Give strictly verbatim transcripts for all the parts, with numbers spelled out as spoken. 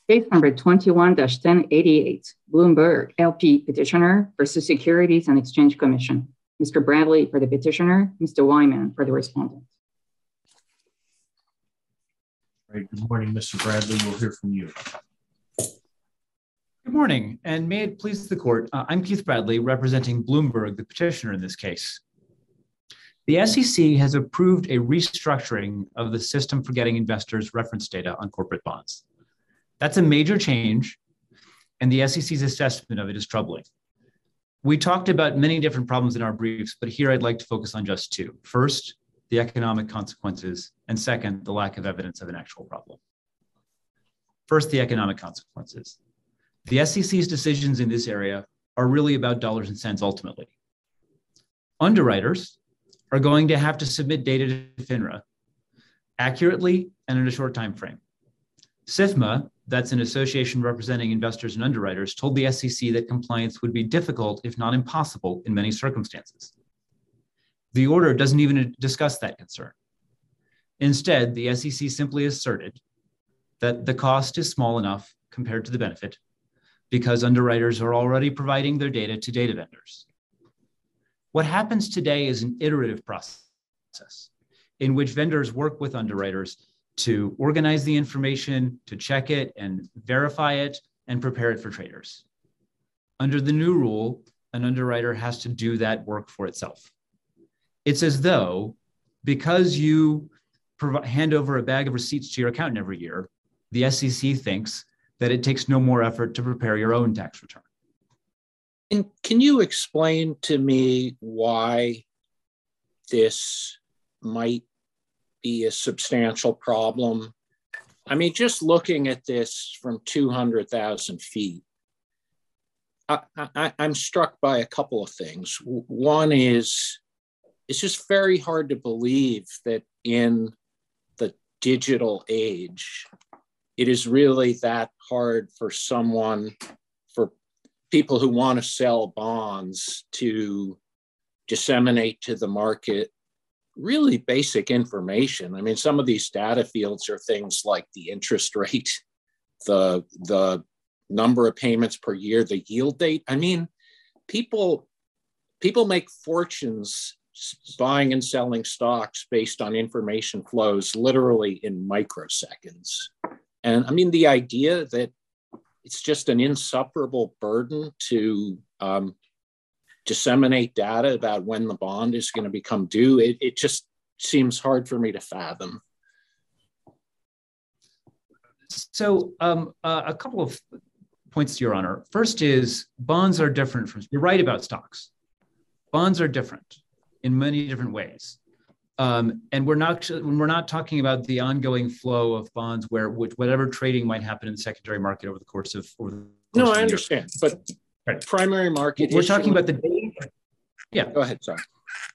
Case number twenty-one dash ten eighty-eight, Bloomberg L P petitioner versus Securities and Exchange Commission. Mister Bradley for the petitioner, Mister Wyman for the respondent. All right, good morning, Mister Bradley. We'll hear from you. Good morning, and may it please the court, uh, I'm Keith Bradley, representing Bloomberg, the petitioner in this case. The S E C has approved a restructuring of the system for getting investors reference data on corporate bonds. That's a major change, and the S E C's assessment of it is troubling. We talked about many different problems in our briefs, but here I'd like to focus on just two. First, the economic consequences, and second, the lack of evidence of an actual problem. First, the economic consequences. The S E C's decisions in this area are really about dollars and cents ultimately. Underwriters are going to have to submit data to FINRA accurately and in a short time frame. SIFMA, that's an association representing investors and underwriters, told the S E C that compliance would be difficult, if not impossible, in many circumstances. The order doesn't even discuss that concern. Instead, the S E C simply asserted that the cost is small enough compared to the benefit because underwriters are already providing their data to data vendors. What happens today is an iterative process in which vendors work with underwriters to organize the information, to check it and verify it and prepare it for traders. Under the new rule, an underwriter has to do that work for itself. It's as though because you provide, hand over a bag of receipts to your accountant every year, the S E C thinks that it takes no more effort to prepare your own tax return. And can you explain to me why this might be a substantial problem? I mean, just looking at this from two hundred thousand feet, I, I, I'm struck by a couple of things. One is, it's just very hard to believe that in the digital age, it is really that hard for someone, for people who want to sell bonds to disseminate to the market really basic information. I mean, some of these data fields are things like the interest rate, the, the number of payments per year, the yield date. I mean, people, people make fortunes buying and selling stocks based on information flows literally in microseconds. And I mean, the idea that it's just an insufferable burden to um, disseminate data about when the bond is going to become due, it, it just seems hard for me to fathom. So um, uh, a couple of points, Your Honor. First is bonds are different from, you're right about stocks. Bonds are different in many different ways. Um, and we're not, when we're not talking about the ongoing flow of bonds where which, whatever trading might happen in the secondary market over the course of, over the course no, of I understand, year. But right. Primary market. We're talking about the, yeah. Go ahead, sorry.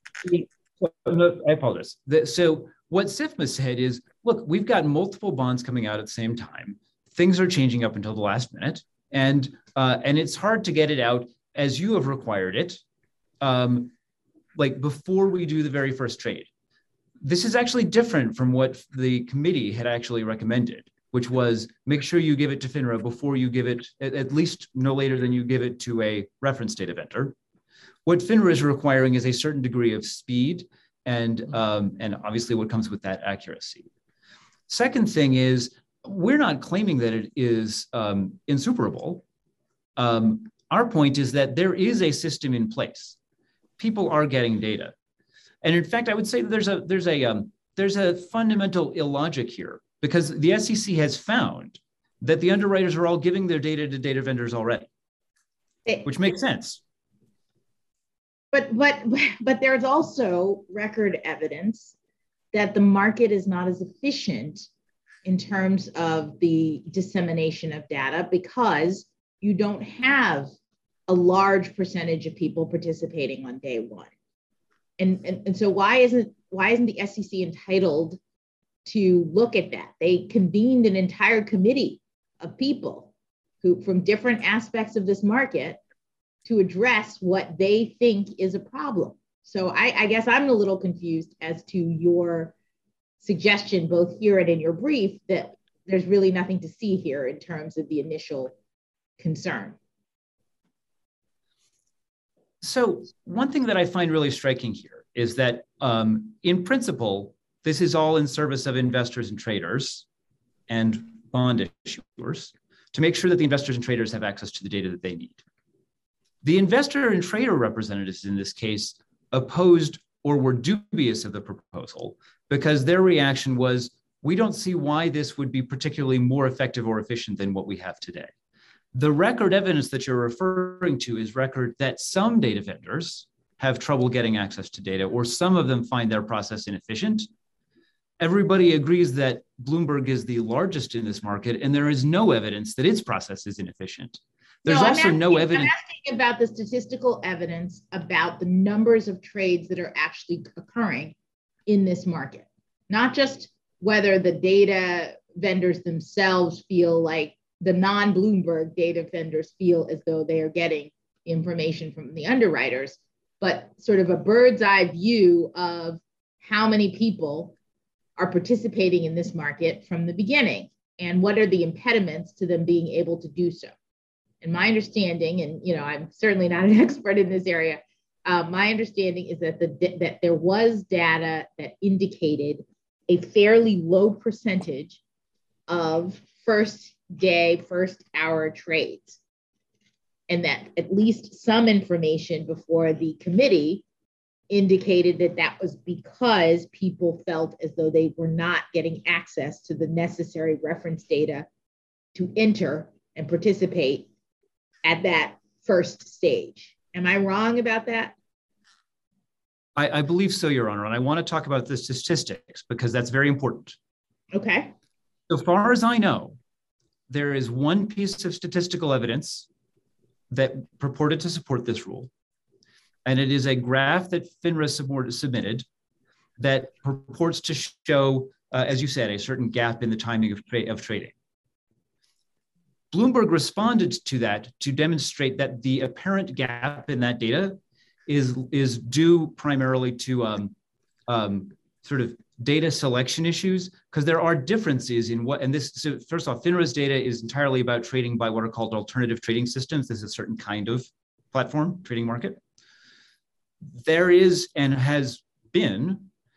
No, I apologize. The, so what SIFMA said is, look, we've got multiple bonds coming out at the same time. Things are changing up until the last minute. And, uh, and it's hard to get it out as you have required it, um, like before we do the very first trade. This is actually different from what the committee had actually recommended, which was make sure you give it to FINRA before you give it, at, at least no later than you give it to a reference data vendor. What FINRA is requiring is a certain degree of speed and, um, and obviously what comes with that accuracy. Second thing is, we're not claiming that it is um, insuperable. Um, our point is that there is a system in place. People are getting data. And in fact, I would say that there's a, there's a, um, there's a fundamental illogic here because the S E C has found that the underwriters are all giving their data to data vendors already, it, which makes sense. But, but, but there's also record evidence that the market is not as efficient in terms of the dissemination of data because you don't have a large percentage of people participating on day one. And, and, and so why isn't, why isn't the S E C entitled to look at that? They convened an entire committee of people who, from different aspects of this market, to address what they think is a problem. So I, I guess I'm a little confused as to your suggestion, both here and in your brief, that there's really nothing to see here in terms of the initial concern. So one thing that I find really striking here is that um, in principle, this is all in service of investors and traders and bond issuers to make sure that the investors and traders have access to the data that they need. The investor and trader representatives in this case opposed or were dubious of the proposal because their reaction was, we don't see why this would be particularly more effective or efficient than what we have today. The record evidence that you're referring to is record that some data vendors have trouble getting access to data, or some of them find their process inefficient. Everybody agrees that Bloomberg is the largest in this market, and there is no evidence that its process is inefficient. There's no, also asking, no evidence. I'm asking about the statistical evidence about the numbers of trades that are actually occurring in this market, not just whether the data vendors themselves feel like the non-Bloomberg data vendors feel as though they are getting information from the underwriters, but sort of a bird's eye view of how many people are participating in this market from the beginning and what are the impediments to them being able to do so. And my understanding, and you know, I'm certainly not an expert in this area, uh, my understanding is that the that there was data that indicated a fairly low percentage of first day, first hour trades. And that at least some information before the committee indicated that that was because people felt as though they were not getting access to the necessary reference data to enter and participate at that first stage. Am I wrong about that? I, I believe so, Your Honor, and I want to talk about the statistics because that's very important. Okay. So far as I know, there is one piece of statistical evidence that purported to support this rule, and it is a graph that FINRA submitted that purports to show, uh, as you said, a certain gap in the timing of, tra of trading. Bloomberg responded to that to demonstrate that the apparent gap in that data is, is due primarily to um, um, sort of data selection issues, because there are differences in what, and this, so first off, FINRA's data is entirely about trading by what are called alternative trading systems. This is a certain kind of platform, trading market. There is and has been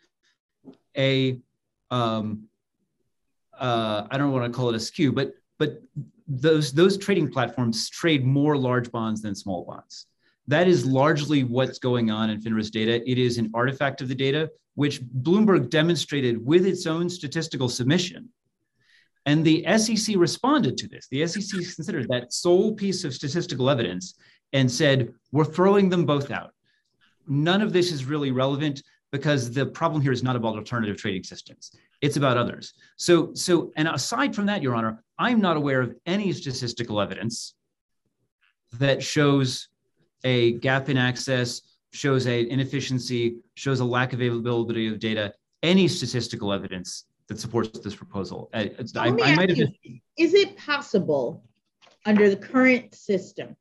a, um, uh, I don't want to call it a skew, but, but those, those trading platforms trade more large bonds than small bonds. That is largely what's going on in FINRA's data. It is an artifact of the data, which Bloomberg demonstrated with its own statistical submission. And the S E C responded to this. The S E C considered that sole piece of statistical evidence and said, we're throwing them both out. None of this is really relevant because the problem here is not about alternative trading systems. It's about others. So, so, and aside from that, Your Honor, I'm not aware of any statistical evidence that shows a gap in access, shows an inefficiency, shows a lack of availability of data, any statistical evidence that supports this proposal. I, I, I might have. You, is it possible under the current system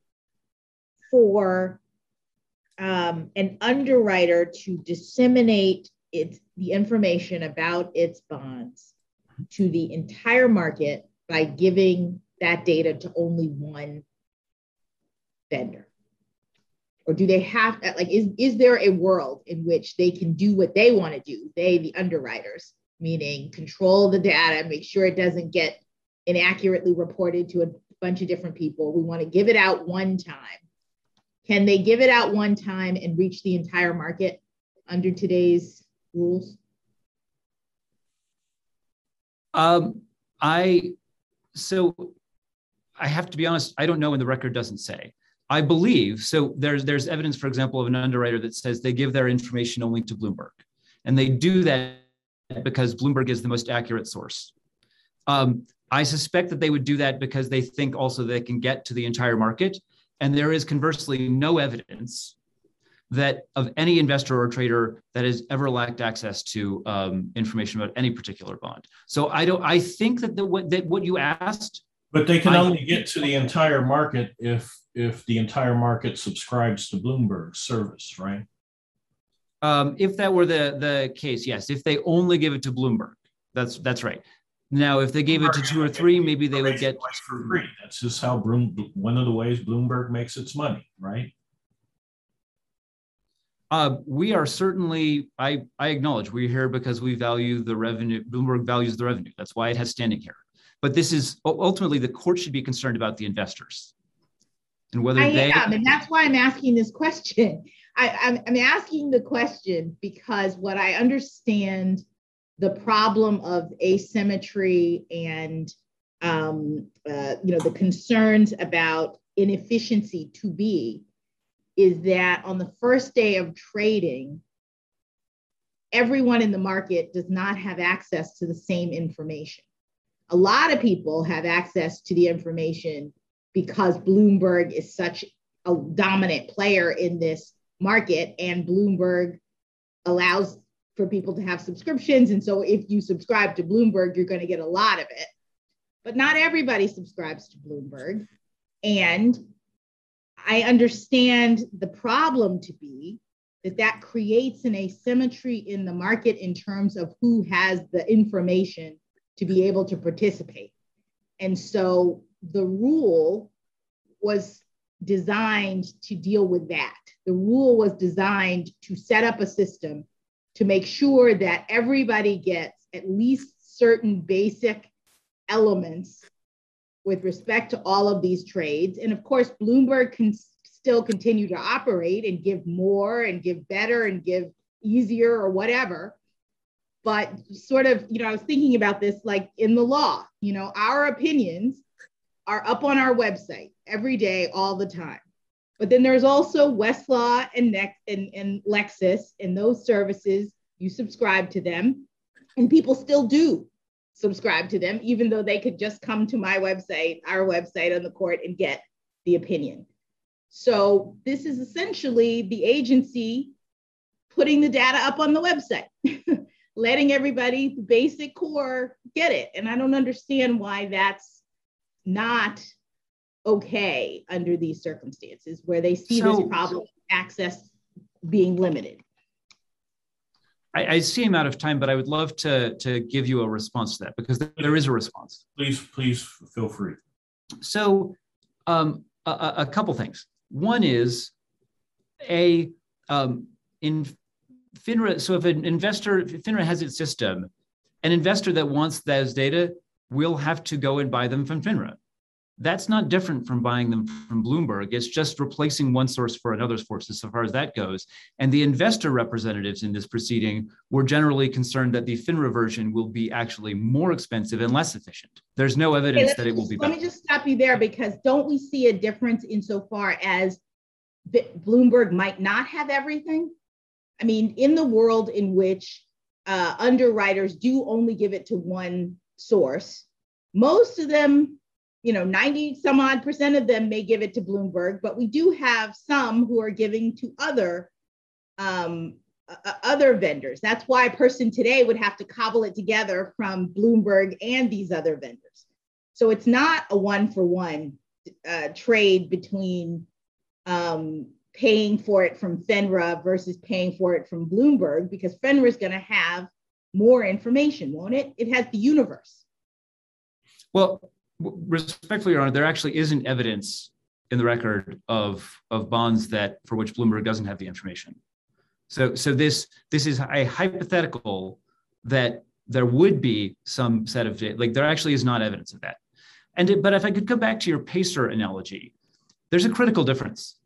for um, an underwriter to disseminate its, the information about its bonds to the entire market by giving that data to only one vendor? Or do they have, like, is, is there a world in which they can do what they want to do, they, the underwriters, meaning control the data, make sure it doesn't get inaccurately reported to a bunch of different people. We want to give it out one time. Can they give it out one time and reach the entire market under today's rules? Um, I, so I have to be honest, I don't know, and the record doesn't say. I believe, so there's, there's evidence, for example, of an underwriter that says they give their information only to Bloomberg. And they do that because Bloomberg is the most accurate source. Um, I suspect that they would do that because they think also they can get to the entire market. And there is conversely no evidence that of any investor or trader that has ever lacked access to um, information about any particular bond. So I don't, I think that, the, what, that what you asked. But they can I, only get to the entire market if if the entire market subscribes to Bloomberg's service, right? Um, if that were the, the case, yes. If they only give it to Bloomberg, that's that's right. Now, if they gave it to two or three, maybe they would get for free. That's just how Bloom, one of the ways Bloomberg makes its money, right? Uh, we are certainly, I, I acknowledge we're here because we value the revenue. Bloomberg values the revenue. That's why it has standing here. But this is ultimately the court should be concerned about the investors and whether I they. am, and that's why I'm asking this question. I, I'm, I'm asking the question because what I understand the problem of asymmetry and um, uh, you know, the concerns about inefficiency to be is that on the first day of trading, everyone in the market does not have access to the same information. A lot of people have access to the information because Bloomberg is such a dominant player in this market, and Bloomberg allows for people to have subscriptions. And so if you subscribe to Bloomberg, you're going to get a lot of it. But not everybody subscribes to Bloomberg. And I understand the problem to be that that creates an asymmetry in the market in terms of who has the information to be able to participate. And so the rule was designed to deal with that. The rule was designed to set up a system to make sure that everybody gets at least certain basic elements with respect to all of these trades. And of course, Bloomberg can still continue to operate and give more and give better and give easier or whatever. But sort of, you know, I was thinking about this like in the law, you know, our opinions are up on our website every day, all the time. But then there's also Westlaw and, Ne- and, and Lexis and those services, you subscribe to them, and people still do subscribe to them, even though they could just come to my website, our website on the court, and get the opinion. So this is essentially the agency putting the data up on the website, letting everybody, the basic core, get it. And I don't understand why that's not okay under these circumstances where they see so, this problem of access being limited. I, I see I'm out of time, but I would love to, to give you a response to that because there is a response. Please, please feel free. So um, a, a couple things. One is a um, in FINRA. So if an investor, if FINRA has its system, an investor that wants those data will have to go and buy them from FINRA. That's not different from buying them from Bloomberg. It's just replacing one source for another source as far as that goes. And the investor representatives in this proceeding were generally concerned that the FINRA version will be actually more expensive and less efficient. There's no evidence okay, that it will be better. Let me just stop you there because don't we see a difference insofar as Bloomberg might not have everything? I mean, in the world in which uh, underwriters do only give it to one source, most of them, you know, ninety some odd percent of them may give it to Bloomberg, but we do have some who are giving to other um, uh, other vendors. That's why a person today would have to cobble it together from Bloomberg and these other vendors. So it's not a one for one uh, trade between um, paying for it from FINRA versus paying for it from Bloomberg, because FINRA is going to have more information, won't it? It has the universe. Well, respectfully, Your Honor, there actually isn't evidence in the record of, of bonds that for which Bloomberg doesn't have the information. So, so this, this is a hypothetical that there would be some set of data, like there actually is not evidence of that. And it, but if I could come back to your PACER analogy, there's a critical difference.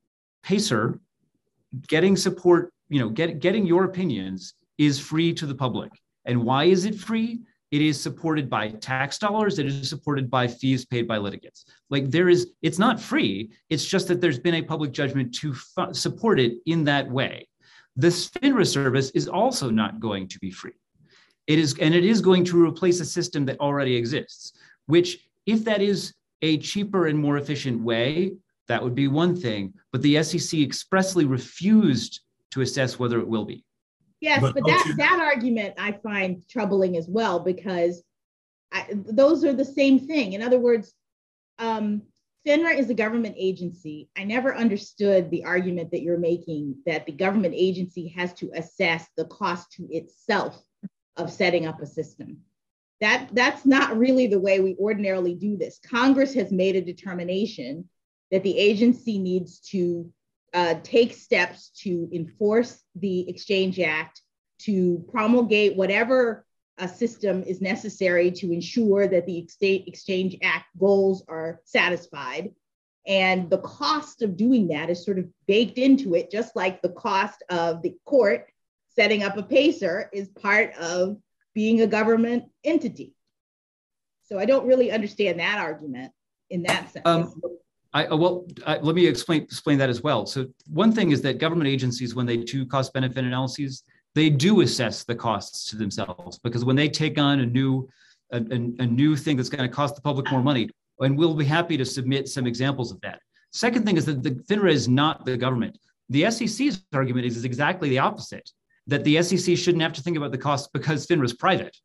PACER, getting support, you know, get, getting your opinions is free to the public. And why is it free? It is supported by tax dollars. It is supported by fees paid by litigants. Like there is, it's not free. It's just that there's been a public judgment to fu- support it in that way. The FINRA service is also not going to be free. It is, and it is going to replace a system that already exists, which if that is a cheaper and more efficient way, that would be one thing. But the S E C expressly refused to assess whether it will be. Yes, but, but that, that argument I find troubling as well, because I, those are the same thing. In other words, um, FINRA is a government agency. I never understood the argument that you're making that the government agency has to assess the cost to itself of setting up a system. That, that's not really the way we ordinarily do this. Congress has made a determination that the agency needs to uh, take steps to enforce the Exchange Act, to promulgate whatever a system is necessary to ensure that the Exchange Act goals are satisfied. And the cost of doing that is sort of baked into it, just like the cost of the court setting up a PACER is part of being a government entity. So I don't really understand that argument in that sense. Um, I, well, I, let me explain, explain that as well. So one thing is that government agencies, when they do cost benefit analyses, they do assess the costs to themselves, because when they take on a new, a, a, a new thing that's going to cost the public more money, and we'll be happy to submit some examples of that. Second thing is that the FINRA is not the government. The S E C's argument is, is exactly the opposite, that the S E C shouldn't have to think about the costs because FINRA is private,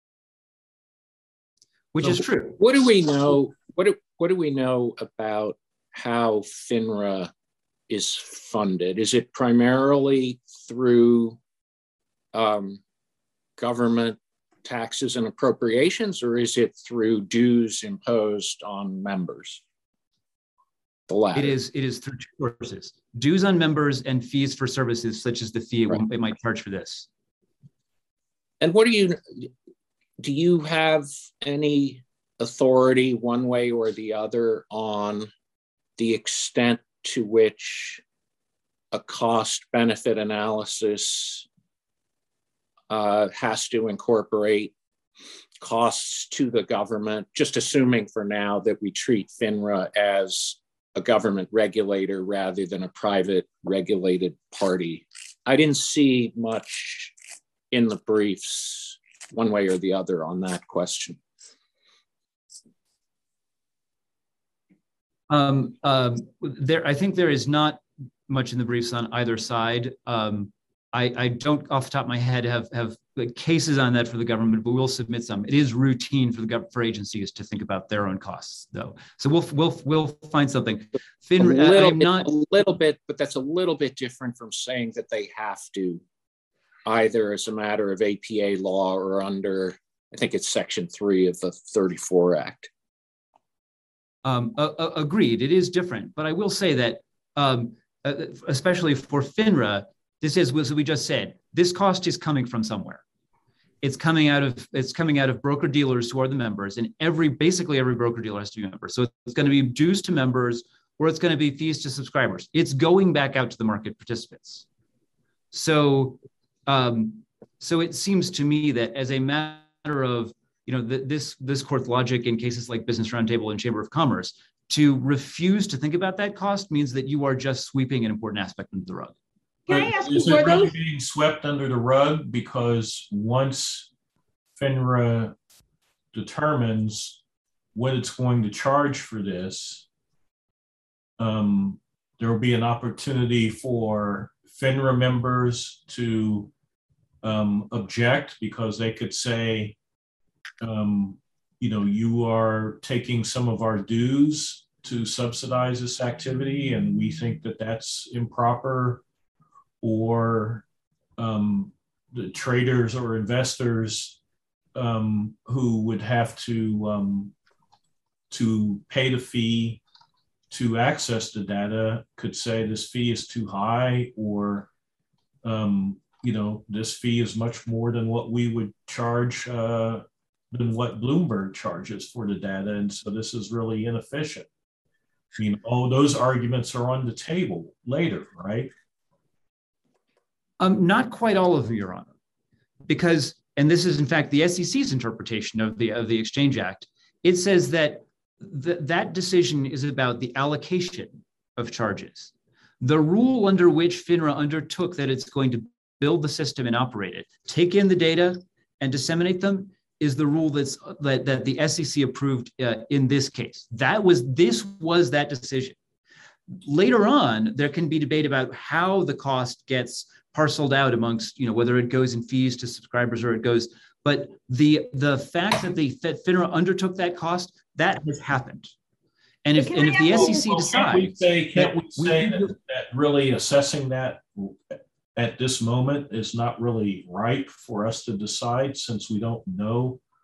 which so is true. What do we know? What do, what do we know about how FINRA is funded? Is it primarily through um, government taxes and appropriations, or is it through dues imposed on members? The latter. It is, it is through two sources: dues on members and fees for services, such as the fee right. it might charge for this. And what do you, do you have any authority one way or the other on the extent to which a cost benefit analysis uh, has to incorporate costs to the government, just assuming for now that we treat FINRA as a government regulator rather than a private regulated party? I didn't see much in the briefs one way or the other on that question. Um, um, there, I think there is not much in the briefs on either side. Um, I, I don't, off the top of my head, have have cases on that for the government, but we'll submit some. It is routine for the gov for agencies to think about their own costs, though. So we'll we'll we'll find something. FINRA, a little, I'm bit, not a little bit, but that's a little bit different from saying that they have to, either as a matter of A P A law or under, I think it's Section Three of the thirty-four Act. Um, uh, uh, agreed, it is different, but I will say that, um, uh, especially for FINRA, this is, as we just said, this cost is coming from somewhere. It's coming out of, it's coming out of broker dealers who are the members, and every, basically every broker dealer has to be a member. So it's going to be dues to members, or it's going to be fees to subscribers. It's going back out to the market participants. So, um, so it seems to me that as a matter of, you know, the, this, this court's logic in cases like Business Roundtable and Chamber of Commerce, to refuse to think about that cost means that you are just sweeping an important aspect under the rug. Can I ask is you, it were really those being swept under the rug? Because once FINRA determines what it's going to charge for this, um, there will be an opportunity for FINRA members to um, object, because they could say, um, you know, you are taking some of our dues to subsidize this activity, and we think that that's improper. Or um, the traders or investors um, who would have to um, to pay the fee to access the data could say this fee is too high, or um, you know, this fee is much more than what we would charge, uh, than what Bloomberg charges for the data, and so this is really inefficient. I mean, all those arguments are on the table later, right? Um, not quite all of them, Your Honor, because, and this is in fact the S E C's interpretation of the of the Exchange Act. It says that th that decision is about the allocation of charges. The rule under which FINRA undertook that it's going to build the system and operate it, take in the data and disseminate them, is the rule that's that, that the S E C approved uh, in this case. That was this was that decision. Later on, there can be debate about how the cost gets parceled out amongst, you know, whether it goes in fees to subscribers or it goes, but the the fact that the that FINRA undertook that cost, that has happened. And if and if the S E C well, decides, can't we say, can't we say we, that, that really assessing that at this moment is not really ripe for us to decide, since we don't know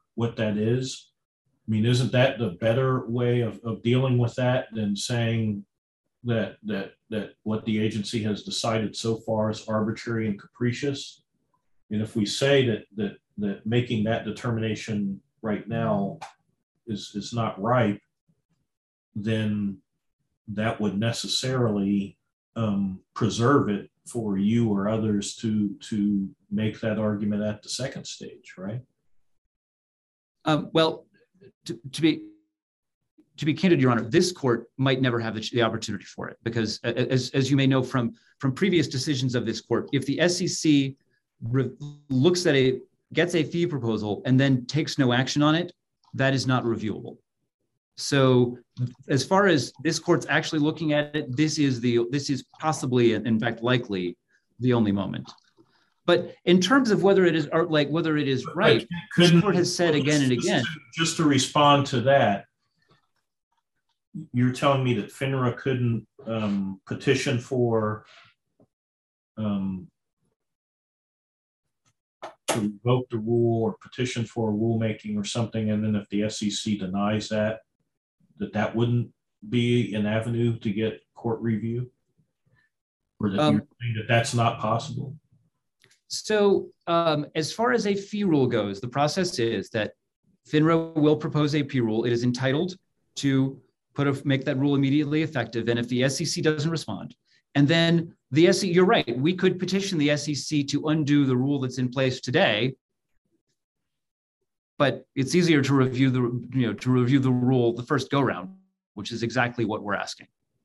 what that is? I mean, isn't that the better way of, of dealing with that than saying that that that what the agency has decided so far is arbitrary and capricious? And if we say that that that making that determination right now is is not ripe, then that would necessarily um, preserve it for you or others to to make that argument at the second stage, right? Um, well, to, to be to be candid, Your Honor, this court might never have the, the opportunity for it because, as as you may know from from previous decisions of this court, if the S E C re- looks at a gets a fee proposal and then takes no action on it, that is not reviewable. So as far as this court's actually looking at it, this is the this is possibly, in fact, likely the only moment. But in terms of whether it is or like whether it is right, this court has said again and again. Just to, just to respond to that, you're telling me that FINRA couldn't um, petition for um, to revoke the rule or petition for rulemaking or something, and then if the S E C denies that, that that wouldn't be an avenue to get court review? Or that um, you're saying that that's not possible? So um, as far as a fee rule goes, the process is that FINRA will propose a fee rule. It is entitled to put a, make that rule immediately effective. And if the S E C doesn't respond, and then the S E C, you're right, we could petition the S E C to undo the rule that's in place today, but it's easier to review the, you know, to review the rule the first go round, which is exactly what we're asking.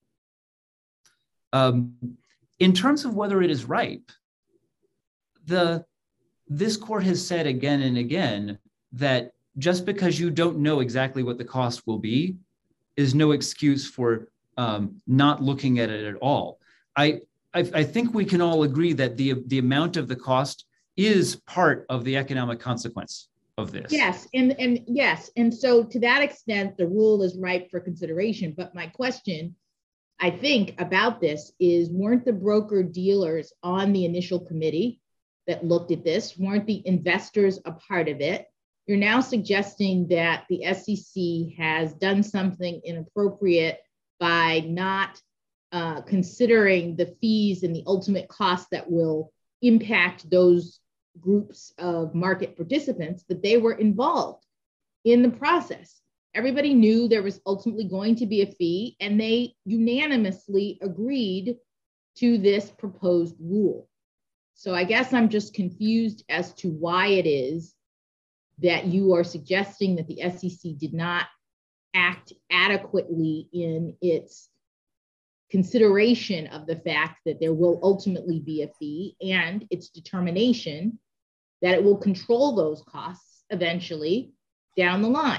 Um, in terms of whether it is ripe, the this court has said again and again that just because you don't know exactly what the cost will be is no excuse for um, not looking at it at all. I, I I think we can all agree that the the amount of the cost is part of the economic consequence of this. Yes, and and yes, and so to that extent, the rule is ripe for consideration. But my question, I think, about this is, weren't the broker dealers on the initial committee that looked at this? Weren't the investors a part of it? You're now suggesting that the S E C has done something inappropriate by not uh, considering the fees and the ultimate cost that will impact those groups of market participants, but they were involved in the process. Everybody knew there was ultimately going to be a fee, and they unanimously agreed to this proposed rule. So I guess I'm just confused as to why it is that you are suggesting that the S E C did not act adequately in its consideration of the fact that there will ultimately be a fee, and its determination that it will control those costs eventually down the line.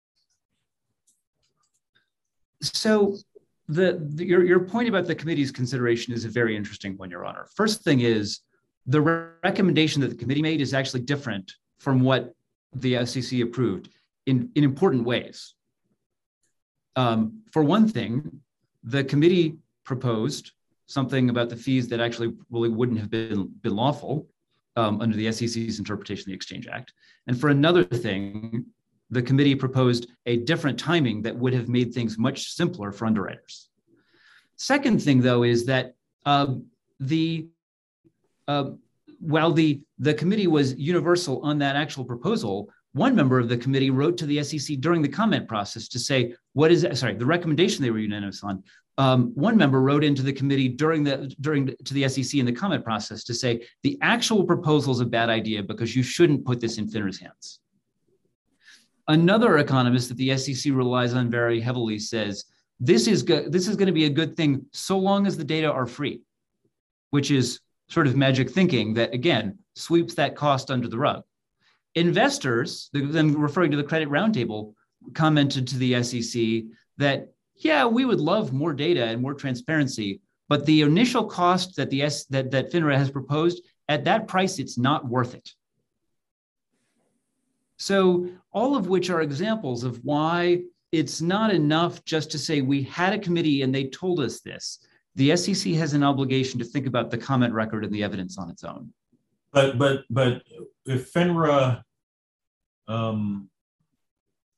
So the, the your, your point about the committee's consideration is a very interesting one, Your Honor. First thing is, the re- recommendation that the committee made is actually different from what the S E C approved in, in important ways. Um, for one thing, the committee proposed something about the fees that actually really wouldn't have been, been lawful um, under the S E C's interpretation of the Exchange Act. And for another thing, the committee proposed a different timing that would have made things much simpler for underwriters. Second thing, though, is that um, the uh, while the, the committee was universal on that actual proposal, one member of the committee wrote to the S E C during the comment process to say, what is, sorry, the recommendation they were unanimous on. Um, one member wrote into the committee during the, during to the S E C in the comment process to say, the actual proposal is a bad idea because you shouldn't put this in FINRA's hands. Another economist that the S E C relies on very heavily says, this is, go- this is going to be a good thing so long as the data are free, which is sort of magic thinking that, again, sweeps that cost under the rug. Investors, then referring to the Credit Roundtable, commented to the S E C that, yeah, we would love more data and more transparency, but the initial cost that the S, that, that FINRA has proposed, at that price, it's not worth it. So all of which are examples of why it's not enough just to say we had a committee and they told us this. The S E C has an obligation to think about the comment record and the evidence on its own. But but but if FINRA um,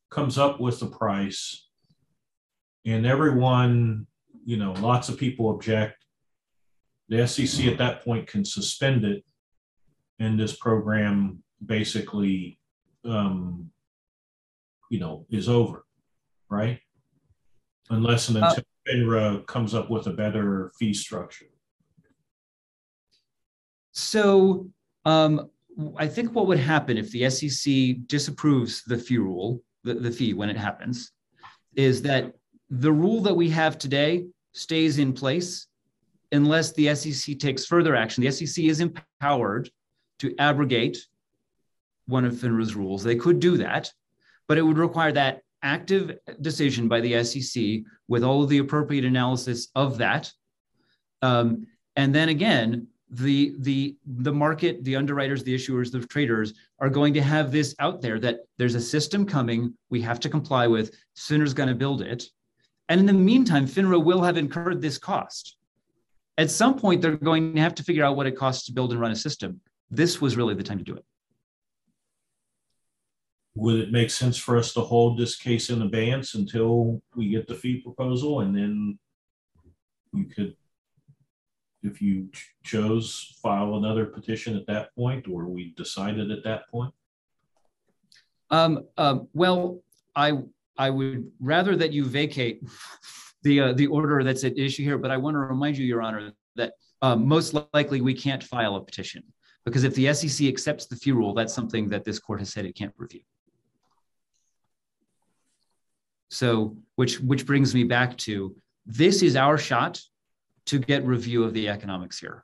comes up with the price and everyone, you know, lots of people object, the S E C at that point can suspend it, and this program basically, um, you know, is over, right? Unless and until uh, FINRA comes up with a better fee structure. So um, I think what would happen if the S E C disapproves the fee rule, the, the fee when it happens, is that the rule that we have today stays in place unless the S E C takes further action. The S E C is empowered to abrogate one of FINRA's rules. They could do that, but it would require that active decision by the S E C with all of the appropriate analysis of that. Um, and then again, the, the, the market, the underwriters, the issuers, the traders are going to have this out there that there's a system coming, we have to comply with, FINRA's going to build it. And in the meantime, FINRA will have incurred this cost. At some point, they're going to have to figure out what it costs to build and run a system. This was really the time to do it. Would it make sense for us to hold this case in abeyance until we get the fee proposal, and then you could, if you ch chose, file another petition at that point, or we decided at that point? Um, um, well, I I would rather that you vacate the uh, the order that's at issue here, but I want to remind you, Your Honor, that uh, most likely we can't file a petition, because if the S E C accepts the fee rule, that's something that this court has said it can't review. So, which which brings me back to, this is our shot to get review of the economics here.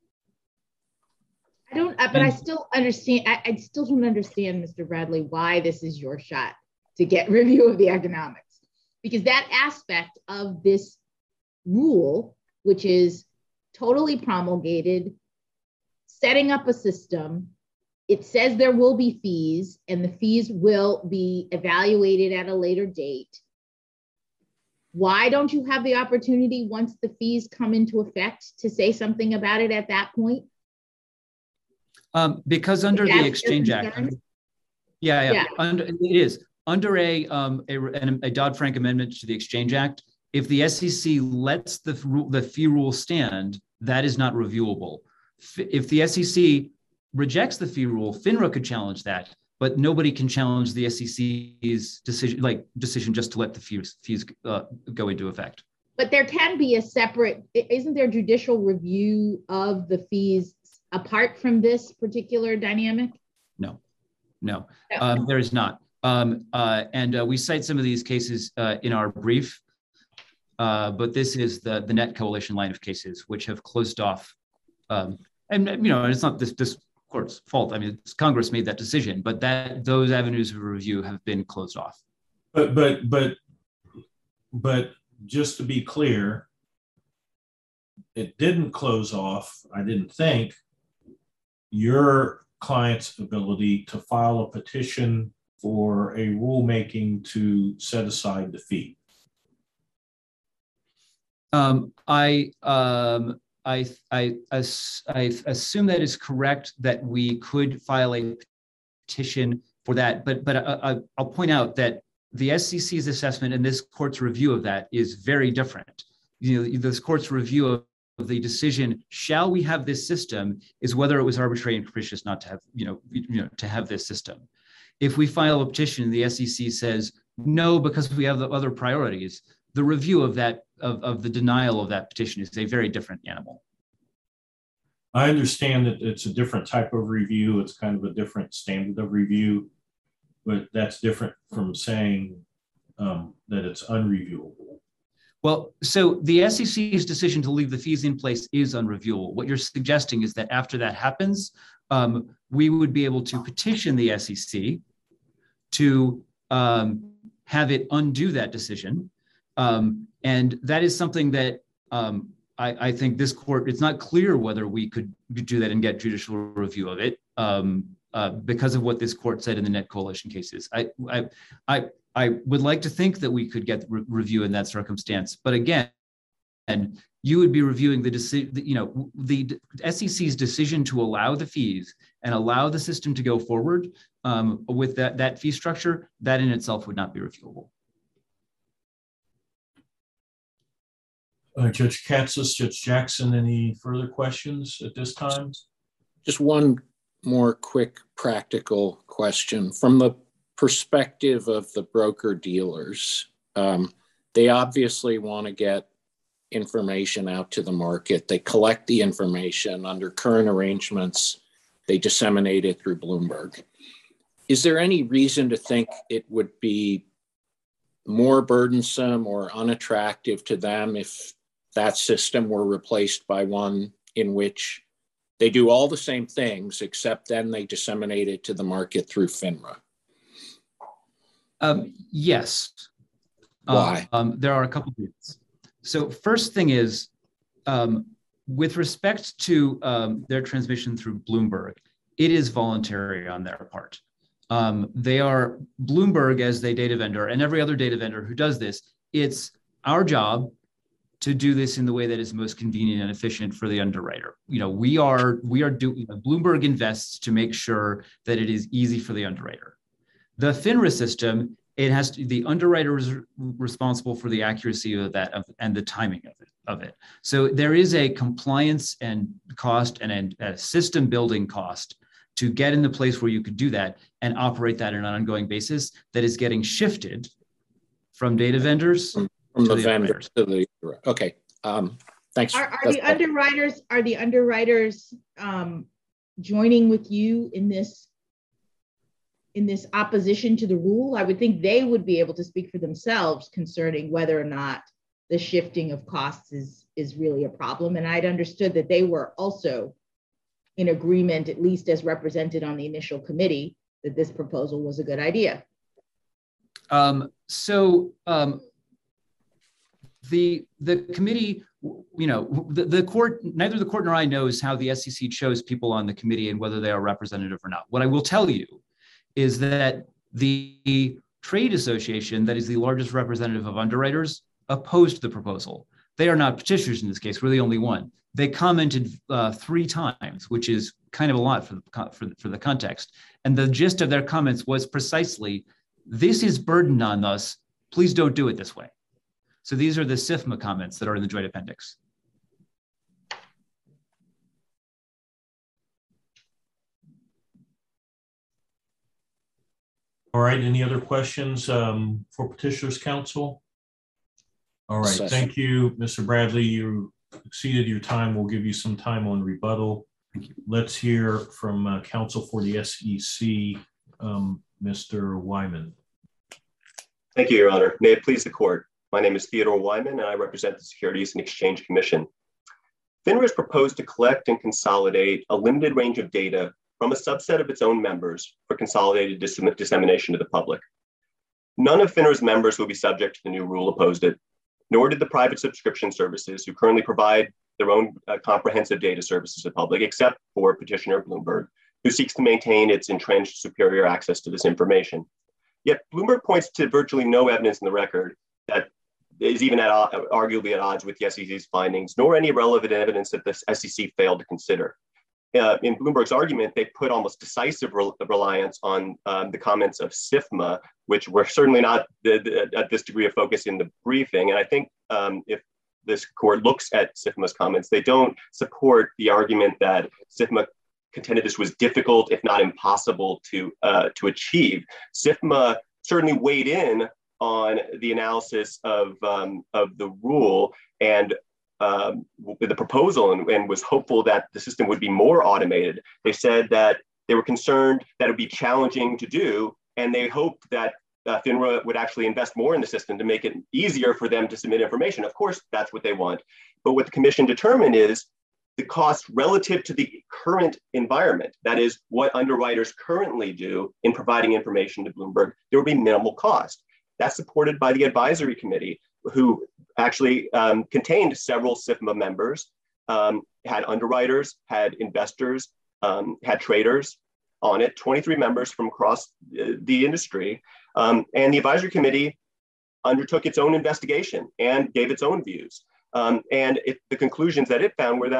I don't, but I still understand, I, I still don't understand, Mister Bradley, why this is your shot to get review of the economics. Because that aspect of this rule, which is totally promulgated, setting up a system, it says there will be fees and the fees will be evaluated at a later date. Why don't you have the opportunity once the fees come into effect to say something about it at that point? Um, because under the Exchange Act, yeah, yeah, yeah. Under, it is. Under a, um, a, a Dodd-Frank amendment to the Exchange Act, if the S E C lets the, the fee rule stand, that is not reviewable. If the S E C rejects the fee rule, FINRA could challenge that, but nobody can challenge the S E C's decision, like decision just to let the fees, fees uh, go into effect. But there can be a separate, isn't there judicial review of the fees apart from this particular dynamic? No, no, no. Um, there is not. Um, uh, and uh, we cite some of these cases uh, in our brief, uh, but this is the, the Net Coalition line of cases, which have closed off. Um, and, you know, it's not this, this court's fault. I mean, Congress made that decision, but that those avenues of review have been closed off. But, but, but, but just to be clear, it didn't close off, I didn't think, your client's ability to file a petition for a rulemaking to set aside the fee. Um, I, um, I, I, I, I assume that is correct, that we could file a petition for that, but, but I, I'll point out that the S E C's assessment and this court's review of that is very different. You know, this court's review of the decision, shall we have this system, is whether it was arbitrary and capricious not to have, you know, you know, to have this system. If we file a petition, the S E C says no because we have the other priorities, the review of that, of, of the denial of that petition is a very different animal. I understand that it's a different type of review. It's kind of a different standard of review, but that's different from saying um, that it's unreviewable. Well, so the S E C's decision to leave the fees in place is unreviewable. What you're suggesting is that after that happens, um, we would be able to petition the S E C to um, have it undo that decision. Um, and that is something that um, I, I think this court, it's not clear whether we could do that and get judicial review of it um, uh, because of what this court said in the Net Coalition cases. I, I, I, I would like to think that we could get re review in that circumstance, but again, and you would be reviewing the decision, you know, the S E C's decision to allow the fees and allow the system to go forward um, with that, that fee structure, that in itself would not be reviewable. Uh, Judge Katsas, Judge Jackson, any further questions at this time? Just one more quick practical question. From the perspective of the broker dealers, um, they obviously want to get information out to the market. They collect the information under current arrangements. They disseminate it through Bloomberg. Is there any reason to think it would be more burdensome or unattractive to them if that system were replaced by one in which they do all the same things, except then they disseminate it to the market through FINRA? Um, yes. Why? Uh, um, there are a couple of reasons. So first thing is, um, with respect to um, their transmission through Bloomberg, it is voluntary on their part. Um, they are, Bloomberg as the data vendor and every other data vendor who does this, it's our job to do this in the way that is most convenient and efficient for the underwriter. You know, we are, we are doing, you know, Bloomberg invests to make sure that it is easy for the underwriter. The FINRA system, it has to, the underwriter is responsible for the accuracy of that of, and the timing of it, of it. So there is a compliance and cost and a, a system building cost to get in the place where you could do that and operate that on an ongoing basis that is getting shifted from data vendors From, from to the, the vendor to the, okay. Um, thanks. Are, are the underwriters, are the underwriters um, joining with you in this in this opposition to the rule? I would think they would be able to speak for themselves concerning whether or not the shifting of costs is, is really a problem. And I'd understood that they were also in agreement, at least as represented on the initial committee, that this proposal was a good idea. Um, so um, the, the committee, you know, the, the court, neither the court nor I knows how the S E C chose people on the committee and whether they are representative or not. What I will tell you is that the trade association that is the largest representative of underwriters opposed the proposal. They are not petitioners in this case, we're the only one. They commented uh, three times, which is kind of a lot for the, for, for the context. And the gist of their comments was precisely, this is burden on us, please don't do it this way. So these are the SIFMA comments that are in the joint appendix. All right, any other questions um, for Petitioners Counsel? All right, Session. Thank you, Mister Bradley. You exceeded your time. We'll give you some time on rebuttal. Thank you. Let's hear from uh, counsel for the S E C, um, Mister Wyman. Thank you, Your Honor. May it please the court. My name is Theodore Wyman, and I represent the Securities and Exchange Commission. FINRA has proposed to collect and consolidate a limited range of data from a subset of its own members for consolidated dis dissemination to the public. None of FINRA's members will be subject to the new rule opposed it, nor did the private subscription services who currently provide their own uh, comprehensive data services to the public, except for petitioner Bloomberg, who seeks to maintain its entrenched superior access to this information. Yet Bloomberg points to virtually no evidence in the record that is even at, uh, arguably at odds with the S E C's findings, nor any relevant evidence that the S E C failed to consider. Uh, in Bloomberg's argument, they put almost decisive re reliance on um, the comments of SIFMA, which were certainly not the, the, at this degree of focus in the briefing. And I think um, if this court looks at SIFMA's comments, they don't support the argument that SIFMA contended this was difficult, if not impossible, to, uh, to achieve. SIFMA certainly weighed in on the analysis of, um, of the rule and Um, with the proposal and, and was hopeful that the system would be more automated. They said that they were concerned that it would be challenging to do, and they hoped that uh, FINRA would actually invest more in the system to make it easier for them to submit information. Of course, that's what they want. But what the commission determined is the cost relative to the current environment, that is what underwriters currently do in providing information to Bloomberg, there will be minimal cost. That's supported by the advisory committee, who actually um, contained several SIFMA members, um, had underwriters, had investors, um, had traders on it, twenty-three members from across the industry. Um, and the advisory committee undertook its own investigation and gave its own views. Um, and it, the conclusions that it found were that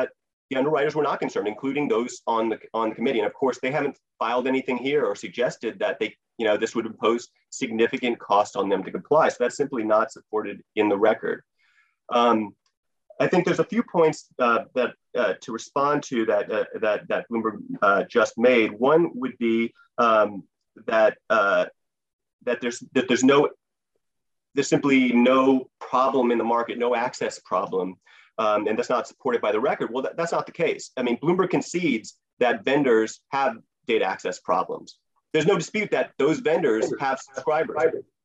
the underwriters were not concerned, including those on the on the committee. And of course, they haven't filed anything here or suggested that they, you know, this would impose significant cost on them to comply. So that's simply not supported in the record. Um, I think there's a few points uh, that uh, to respond to that uh, that that Bloomberg uh, just made. One would be um, that uh, that there's that there's no there's simply no problem in the market, no access problem. Um, and that's not supported by the record. Well, that, that's not the case. I mean, Bloomberg concedes that vendors have data access problems. There's no dispute that those vendors have subscribers.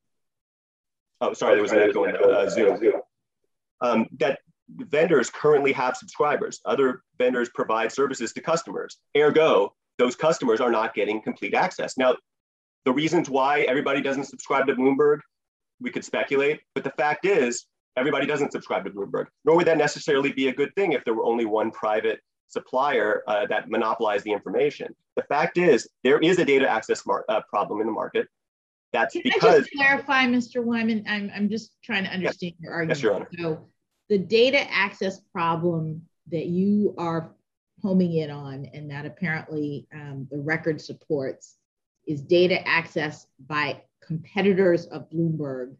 Oh, sorry, there was an echo in uh, Zoom. Um, that vendors currently have subscribers. Other vendors provide services to customers. Ergo, those customers are not getting complete access. Now, the reasons why everybody doesn't subscribe to Bloomberg, we could speculate, but the fact is, everybody doesn't subscribe to Bloomberg, nor would that necessarily be a good thing if there were only one private supplier uh, that monopolized the information. The fact is, there is a data access uh, problem in the market. That's Can because- I just clarify, Mister Wyman? I'm, I'm just trying to understand yes. your argument. Yes, Your Honor. So the data access problem that you are homing in on, and that apparently um, the record supports, is data access by competitors of Bloomberg.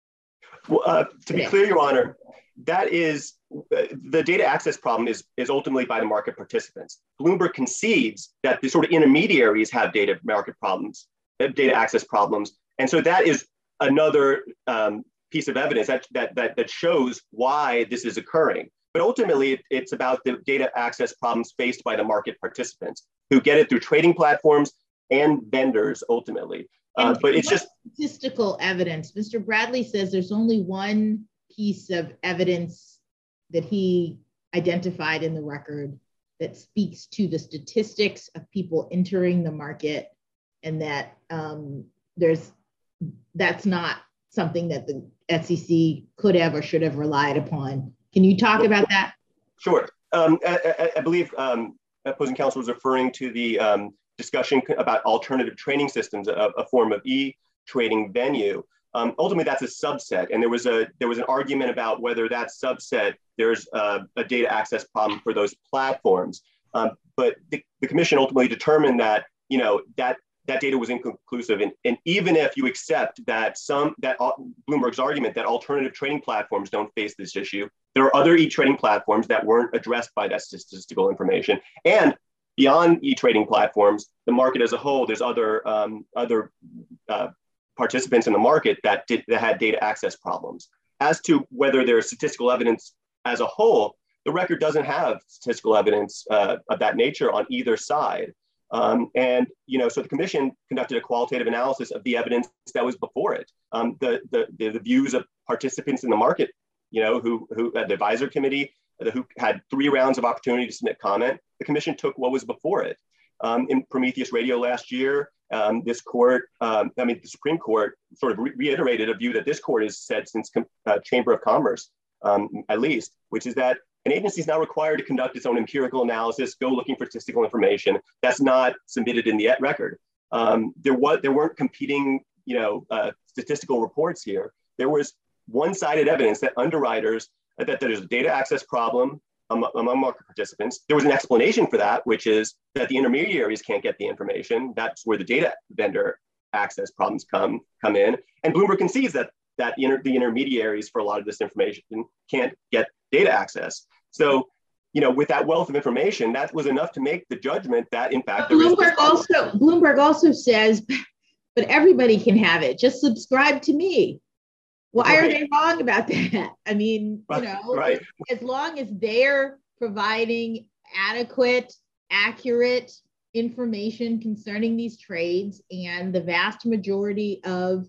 Well, uh, to be clear, Your Honor, that is uh, the data access problem is, is ultimately by the market participants. Bloomberg concedes that the sort of intermediaries have data market problems, data access problems. And so that is another um, piece of evidence that, that, that, that shows why this is occurring. But ultimately, it, it's about the data access problems faced by the market participants who get it through trading platforms and vendors ultimately. Uh, but it's just statistical evidence. Mister Bradley says there's only one piece of evidence that he identified in the record that speaks to the statistics of people entering the market, and that um, there's that's not something that the S E C could have or should have relied upon. Can you talk about that? Sure. Um, I, I, I believe um, opposing counsel was referring to the um, discussion about alternative trading systems, a, a form of e-trading venue. Um, ultimately, that's a subset, and there was a there was an argument about whether that subset there's a, a data access problem for those platforms. Um, but the, the commission ultimately determined that you know that that data was inconclusive, and, and even if you accept that some that Bloomberg's argument that alternative trading platforms don't face this issue, there are other e-trading platforms that weren't addressed by that statistical information. And beyond e-trading platforms, the market as a whole, there's other um, other uh, participants in the market that did that had data access problems. As to whether there's statistical evidence as a whole, the record doesn't have statistical evidence uh, of that nature on either side. Um, and you know, so the commission conducted a qualitative analysis of the evidence that was before it. Um, the, the the the views of participants in the market, you know, who who uh, the advisor committee, who had three rounds of opportunity to submit comment. The commission took what was before it. Um, in Prometheus Radio last year, um, this court, um, I mean, the Supreme Court sort of re reiterated a view that this court has said since uh, Chamber of Commerce, um, at least, which is that an agency is not required to conduct its own empirical analysis, go looking for statistical information. That's not submitted in the record. Um, there was, there weren't competing, you know, uh, statistical reports here. There was one-sided evidence that underwriters that there's a data access problem among, among market participants. There was an explanation for that, which is that the intermediaries can't get the information. That's where the data vendor access problems come, come in. And Bloomberg concedes that, that the, inter, the intermediaries for a lot of this information can't get data access. So, you know, with that wealth of information, that was enough to make the judgment that, in fact, there Bloomberg is also Bloomberg also says, but everybody can have it. Just subscribe to me. Why right. are they wrong about that? I mean, you know, right. as long as they're providing adequate, accurate information concerning these trades, and the vast majority of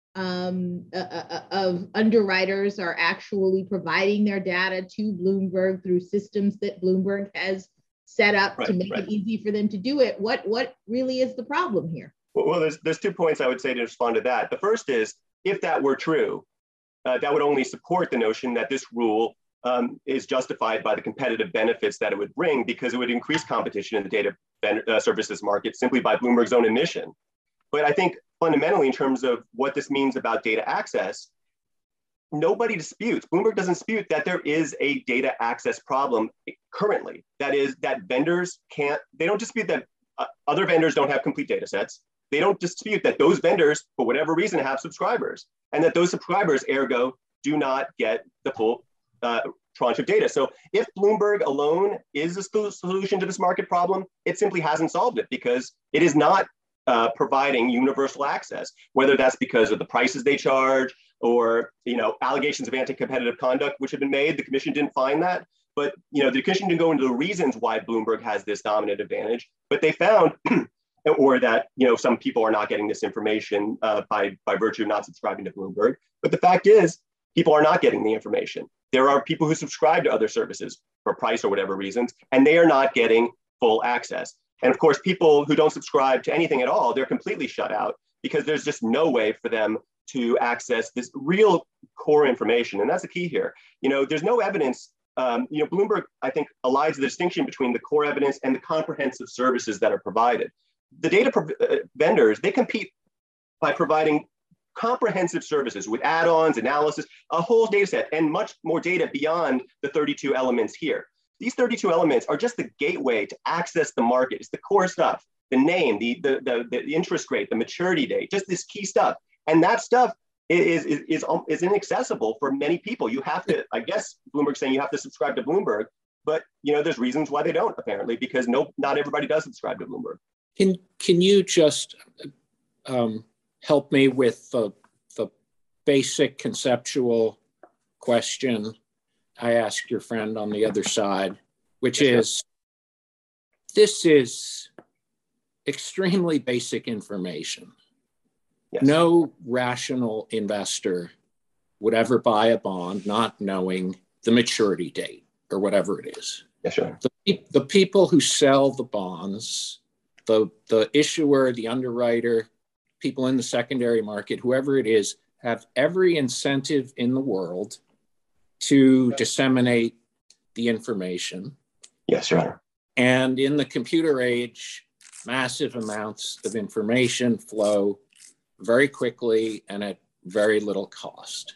um, uh, uh, of underwriters are actually providing their data to Bloomberg through systems that Bloomberg has set up right, to make right. it easy for them to do it. What what really is the problem here? Well, well, there's there's two points I would say to respond to that. The first is, if that were true, Uh, that would only support the notion that this rule um, is justified by the competitive benefits that it would bring, because it would increase competition in the data uh, services market simply by Bloomberg's own admission. But I think fundamentally, in terms of what this means about data access, nobody disputes, Bloomberg doesn't dispute that there is a data access problem currently. That is that vendors can't, they don't dispute that uh, other vendors don't have complete data sets. They don't dispute that those vendors, for whatever reason, have subscribers, and that those subscribers, ergo, do not get the full uh, tranche of data. So if Bloomberg alone is the solution to this market problem, it simply hasn't solved it because it is not uh, providing universal access, whether that's because of the prices they charge or you know allegations of anti-competitive conduct which have been made. The commission didn't find that, but you know the commission didn't go into the reasons why Bloomberg has this dominant advantage, but they found or that you know some people are not getting this information uh, by, by virtue of not subscribing to Bloomberg. But the fact is, people are not getting the information. There are people who subscribe to other services for price or whatever reasons, and they are not getting full access. And of course, people who don't subscribe to anything at all, they're completely shut out because there's just no way for them to access this real core information. And that's the key here. You know, there's no evidence, um, you know, Bloomberg, I think, elides the distinction between the core evidence and the comprehensive services that are provided. The data pro- uh, vendors, they compete by providing comprehensive services with add-ons, analysis, a whole data set, and much more data beyond the thirty-two elements here. These thirty-two elements are just the gateway to access the market. It's the core stuff, the name, the, the, the, the interest rate, the maturity date, just this key stuff. And that stuff is, is, is, is inaccessible for many people. You have to, I guess Bloomberg's saying you have to subscribe to Bloomberg, but you know, there's reasons why they don't, apparently, because no, not everybody does subscribe to Bloomberg. Can, can you just um, help me with the, the basic conceptual question I asked your friend on the other side, which yes, is, this is extremely basic information. Yes. No rational investor would ever buy a bond not knowing the maturity date or whatever it is. Yes, sure. The, the people who sell the bonds, the, the issuer, the underwriter, people in the secondary market, whoever it is, have every incentive in the world to disseminate the information. Yes, Your Honor. And in the computer age, massive amounts of information flow very quickly and at very little cost.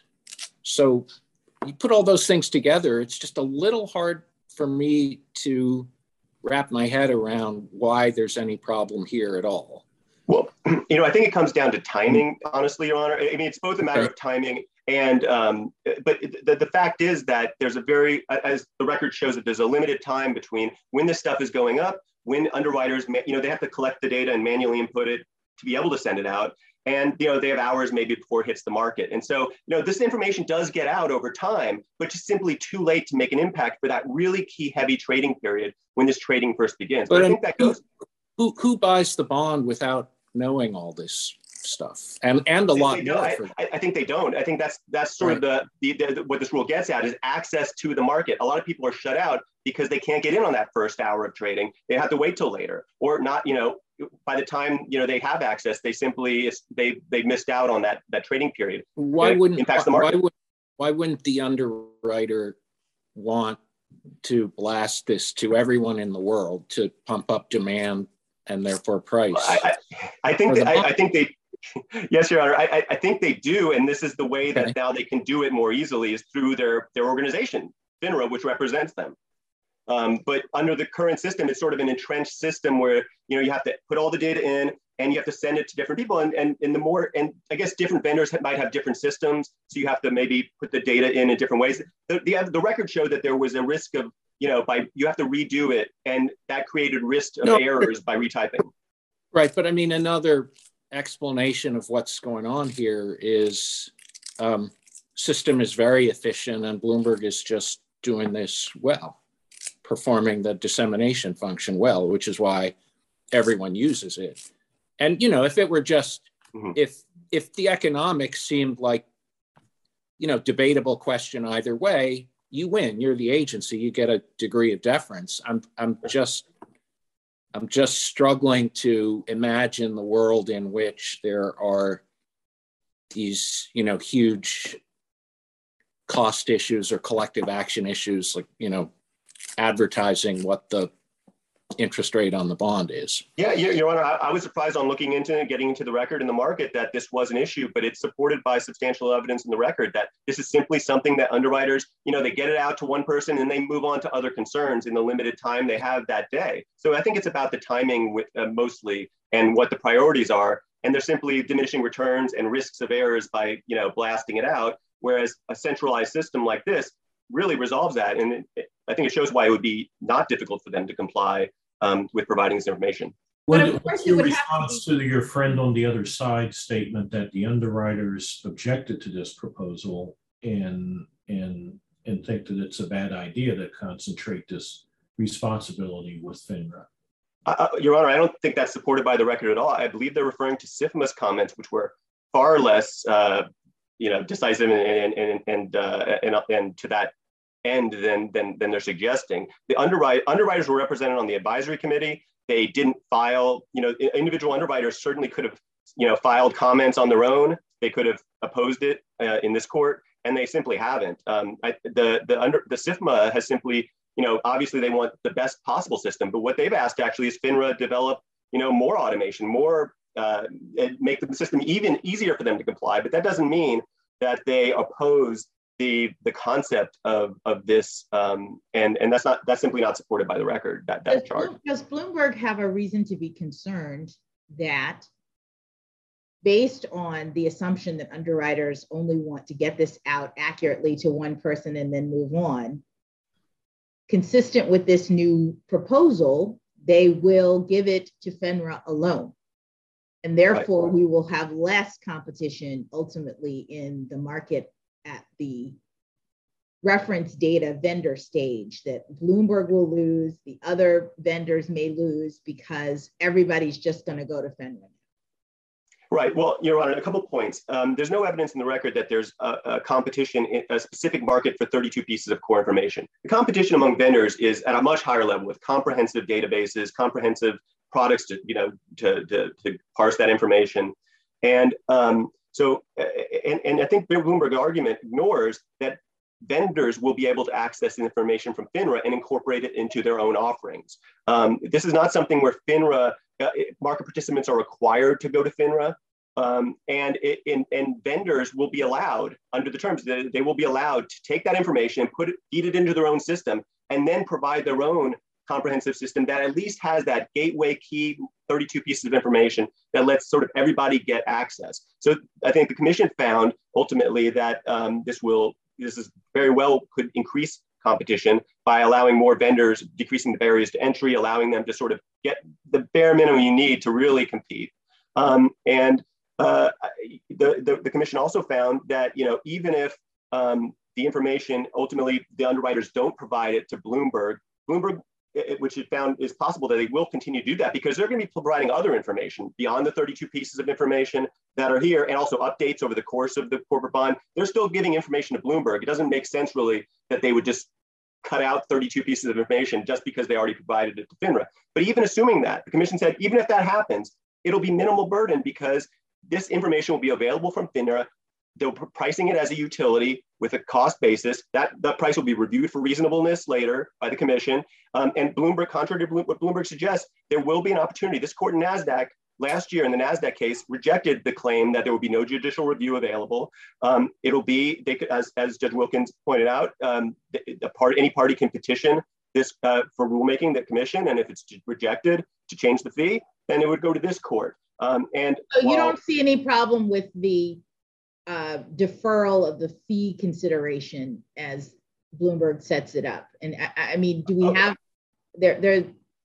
So you put all those things together, it's just a little hard for me to wrap my head around why there's any problem here at all. Well, you know, I think it comes down to timing, honestly, Your Honor. I mean, it's both a matter okay. of timing and, um, but the, the fact is that there's a very, as the record shows, that there's a limited time between when this stuff is going up, when underwriters, you know, they have to collect the data and manually input it to be able to send it out. And, you know, they have hours maybe before it hits the market. And so, you know, this information does get out over time, but it's simply too late to make an impact for that really key heavy trading period when this trading first begins. But, but I think that goes. Who, who buys the bond without knowing all this stuff and and a lot more? I, I, I think they don't. I think that's that's sort right. of the, the, the what this rule gets at is access to the market. A lot of people are shut out because they can't get in on that first hour of trading. They have to wait till later, or not. You know, by the time you know they have access, they simply they they missed out on that that trading period. Why it wouldn't impacts the market? Why, would, why wouldn't the underwriter want to blast this to everyone in the world to pump up demand and therefore price? I, I, I think that, I, I think they, yes, Your Honor. I, I think they do, and this is the way that okay. now they can do it more easily is through their their organization, FINRA, which represents them. Um, but under the current system, it's sort of an entrenched system where you know you have to put all the data in and you have to send it to different people, and and and the more and I guess different vendors might have different systems, so you have to maybe put the data in in different ways. The the, the record showed that there was a risk of you know, by you have to redo it, and that created risk of no, errors by retyping. Right, but I mean, another explanation of what's going on here is um, system is very efficient, and Bloomberg is just doing this well, performing the dissemination function well, which is why everyone uses it. And you know, if it were just mm-hmm. if if the economics seemed like you know debatable question either way, you win. You're the agency. You get a degree of deference. I'm I'm just I'm just struggling to imagine the world in which there are these, you know, huge cost issues or collective action issues, like, you know, advertising what the interest rate on the bond is. Yeah, Your Honor, I, I was surprised on looking into it, getting into the record in the market that this was an issue, but it's supported by substantial evidence in the record that this is simply something that underwriters, you know, they get it out to one person and they move on to other concerns in the limited time they have that day. So I think it's about the timing with, uh, mostly and what the priorities are. And they're simply diminishing returns and risks of errors by, you know, blasting it out. Whereas a centralized system like this really resolves that. And it, it, I think it shows why it would be not difficult for them to comply um, with providing this information. What, what's your response to, to your friend on the other side statement that the underwriters objected to this proposal and, and, and think that it's a bad idea to concentrate this responsibility with FINRA? Uh, Your Honor, I don't think that's supported by the record at all. I believe they're referring to SIFMA's comments, which were far less, uh, you know, decisive and and and uh, and, and to that end than than than they're suggesting. The underwrite underwriters were represented on the advisory committee. They didn't file. You know, individual underwriters certainly could have, you know, filed comments on their own. They could have opposed it uh, in this court, and they simply haven't. Um, I, the the under the SIFMA has simply. You know, obviously they want the best possible system, but what they've asked actually is FINRA develop, you know, more automation, more, uh, make the system even easier for them to comply. But that doesn't mean that they oppose the the concept of of this, um, and and that's not that's simply not supported by the record. That that does, charge. Does Bloomberg have a reason to be concerned that, based on the assumption that underwriters only want to get this out accurately to one person and then move on? Consistent with this new proposal, they will give it to FINRA alone. And therefore, right. we will have less competition ultimately in the market at the reference data vendor stage, that Bloomberg will lose, the other vendors may lose because everybody's just going to go to FINRA. Right. Well, Your Honor, a couple of points. Um, there's no evidence in the record that there's a, a competition in a specific market for thirty-two pieces of core information. The competition among vendors is at a much higher level with comprehensive databases, comprehensive products to, you know, to, to, to parse that information. And um, so, and, and I think Bloomberg's argument ignores that vendors will be able to access the information from FINRA and incorporate it into their own offerings. Um, this is not something where FINRA, uh, market participants are required to go to FINRA, um, and, it, and, and vendors will be allowed, under the terms, they, they will be allowed to take that information and put it, feed it into their own system, and then provide their own comprehensive system that at least has that gateway key thirty-two pieces of information that lets sort of everybody get access. So I think the commission found ultimately that um, this will This is very well could increase competition by allowing more vendors, decreasing the barriers to entry, allowing them to sort of get the bare minimum you need to really compete. Um, and uh, the, the, the commission also found that, you know, even if um, the information, ultimately the underwriters don't provide it to Bloomberg, Bloomberg, it, which it found is possible that they will continue to do that because they're going to be providing other information beyond the thirty-two pieces of information that are here, and also updates over the course of the corporate bond. They're still giving information to Bloomberg. It doesn't make sense really that they would just cut out thirty-two pieces of information just because they already provided it to FINRA. But even assuming that, the commission said, even if that happens, it'll be minimal burden because this information will be available from FINRA. They're pricing it as a utility with a cost basis. That, that price will be reviewed for reasonableness later by the commission. Um, and Bloomberg, contrary to what Bloomberg suggests, there will be an opportunity. This court in NASDAQ last year in the NASDAQ case rejected the claim that there will be no judicial review available. Um, it'll be, they could, as, as Judge Wilkins pointed out, um, the, the part, any party can petition this uh, for rulemaking, the commission, and if it's rejected to change the fee, then it would go to this court. Um, and so you while, don't see any problem with the uh, deferral of the fee consideration as Bloomberg sets it up? And I, I mean, do we okay. have, there, there,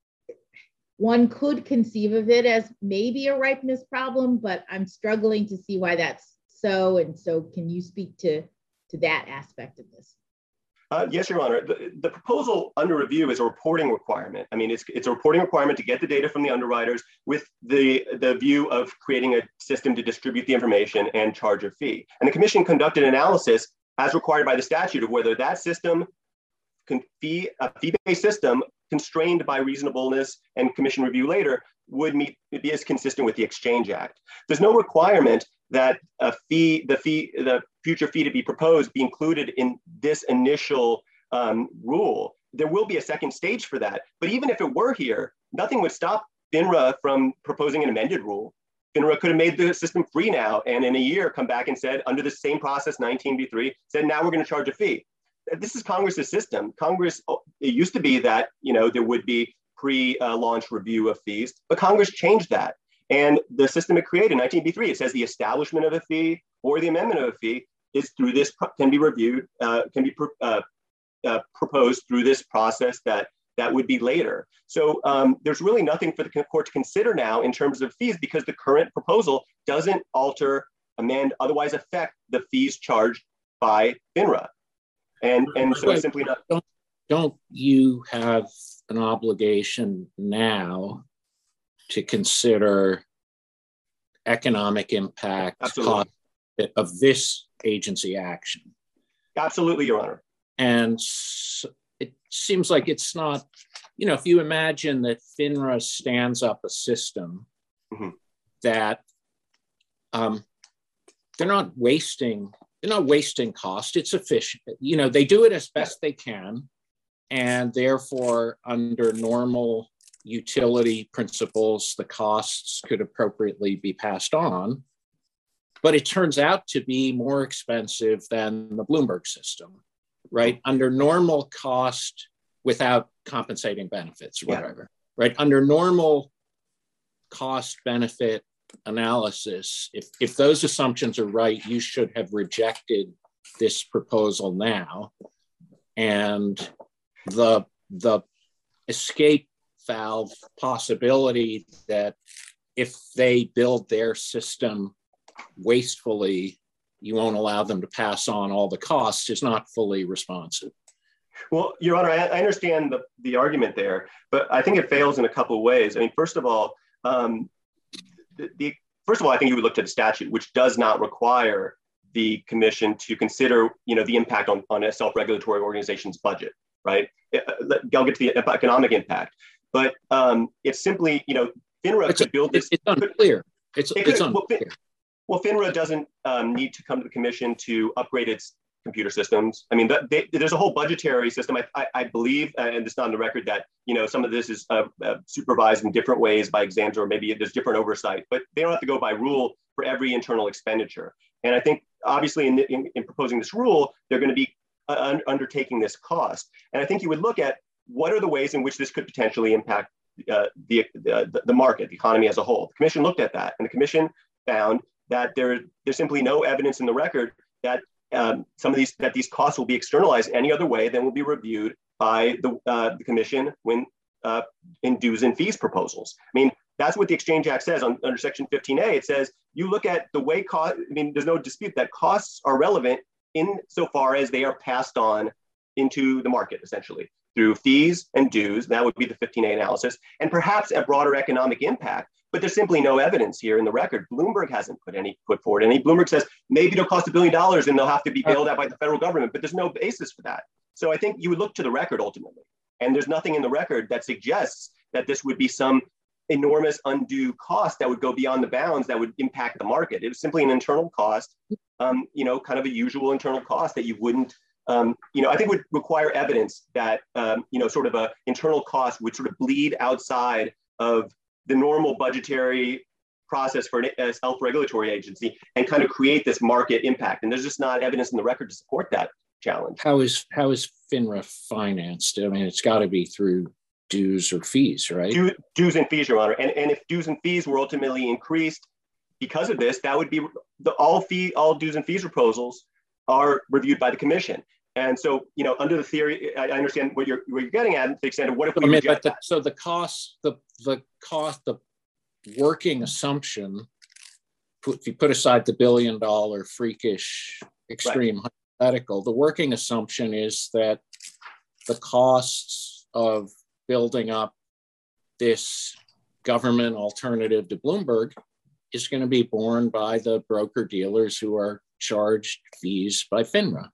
one could conceive of it as maybe a ripeness problem, but I'm struggling to see why that's so. And so can you speak to, to that aspect of this? Uh, yes, Your Honor. The, the proposal under review is a reporting requirement. I mean, it's, it's a reporting requirement to get the data from the underwriters with the, the view of creating a system to distribute the information and charge a fee. And the commission conducted analysis as required by the statute of whether that system, can fee, a fee-based system constrained by reasonableness and commission review later, would meet, be as consistent with the Exchange Act. There's no requirement that a fee, the fee, the future fee to be proposed be included in this initial um, rule. there will be a second stage for that. But even if it were here, nothing would stop FINRA from proposing an amended rule. FINRA could have made the system free now, and in a year come back and said, under the same process, nineteen B three, said, now we're going to charge a fee. This is Congress's system. Congress, it used to be that, you know, there would be pre-launch review of fees, but Congress changed that. And the system it created, nineteen B three, it says the establishment of a fee or the amendment of a fee is through this, can be reviewed, uh, can be uh, uh, proposed through this process that that would be later. So um, there's really nothing for the court to consider now in terms of fees, because the current proposal doesn't alter, amend, otherwise affect the fees charged by FINRA. And, and so it's simply not. Don't, don't you have an obligation now to consider economic impact cost of this agency action? Absolutely, Your Honor. And so it seems like it's not, you know, if you imagine that FINRA stands up a system mm-hmm. that um, they're not wasting, they're not wasting cost, it's efficient. You know, they do it as best they can, and therefore under normal utility principles, the costs could appropriately be passed on. But it turns out to be more expensive than the Bloomberg system, right? Under normal cost without compensating benefits or whatever, yeah. right? Under normal cost benefit analysis, if, if those assumptions are right, you should have rejected this proposal now. And the, the escape valve possibility that if they build their system wastefully, you won't allow them to pass on all the costs is not fully responsive. Well, Your Honor, I, I understand the, the argument there, but I think it fails in a couple of ways. I mean, first of all, um, the, the first of all, I think you would look to the statute, which does not require the commission to consider, you know, the impact on, on a self-regulatory organization's budget, right? I'll get to the economic impact, but um, it's simply, you know, FINRA it's could a, build this. It's unclear. It's, it it's could, unclear. Well, FINRA doesn't um, need to come to the commission to upgrade its computer systems. I mean, that, they, there's a whole budgetary system. I, I, I believe, uh, and it's not on the record, that, you know, some of this is uh, uh, supervised in different ways by exams, or maybe there's different oversight, but they don't have to go by rule for every internal expenditure. And I think, obviously, in, in, in proposing this rule, they're going to be uh, un undertaking this cost. And I think you would look at what are the ways in which this could potentially impact uh, the, the, the market, the economy as a whole. The commission looked at that, and the commission found that there, there's simply no evidence in the record that um, some of these, that these costs will be externalized any other way than will be reviewed by the, uh, the commission when uh, in dues and fees proposals. I mean, that's what the Exchange Act says on, under Section fifteen A. It says, you look at the way cost, I mean, there's no dispute that costs are relevant insofar as they are passed on into the market, essentially, through fees and dues. That would be the fifteen A analysis, and perhaps a broader economic impact. But there's simply no evidence here in the record. Bloomberg hasn't put any put forward any. Bloomberg says maybe it'll cost a billion dollars and they'll have to be bailed out by the federal government, but there's no basis for that. So I think you would look to the record ultimately, and there's nothing in the record that suggests that this would be some enormous undue cost that would go beyond the bounds that would impact the market. It was simply an internal cost, um, you know, kind of a usual internal cost that you wouldn't. Um, you know, I think would require evidence that, um, you know, sort of a internal cost would sort of bleed outside of the normal budgetary process for a self-regulatory agency and kind of create this market impact. And there's just not evidence in the record to support that challenge. How is, how is FINRA financed? I mean, it's got to be through dues or fees, right? Du dues and fees, Your Honor. And, and if dues and fees were ultimately increased because of this, that would be the all fee, all dues and fees proposals are reviewed by the commission. And so, you know, under the theory, I understand what you're, what you're getting at, to the extent of what if we I mean, reject but the, that? So the cost, the, the cost, the working assumption, if you put aside the billion dollar freakish extreme right. hypothetical, the working assumption is that the costs of building up this government alternative to Bloomberg is going to be borne by the broker dealers who are charged fees by FINRA.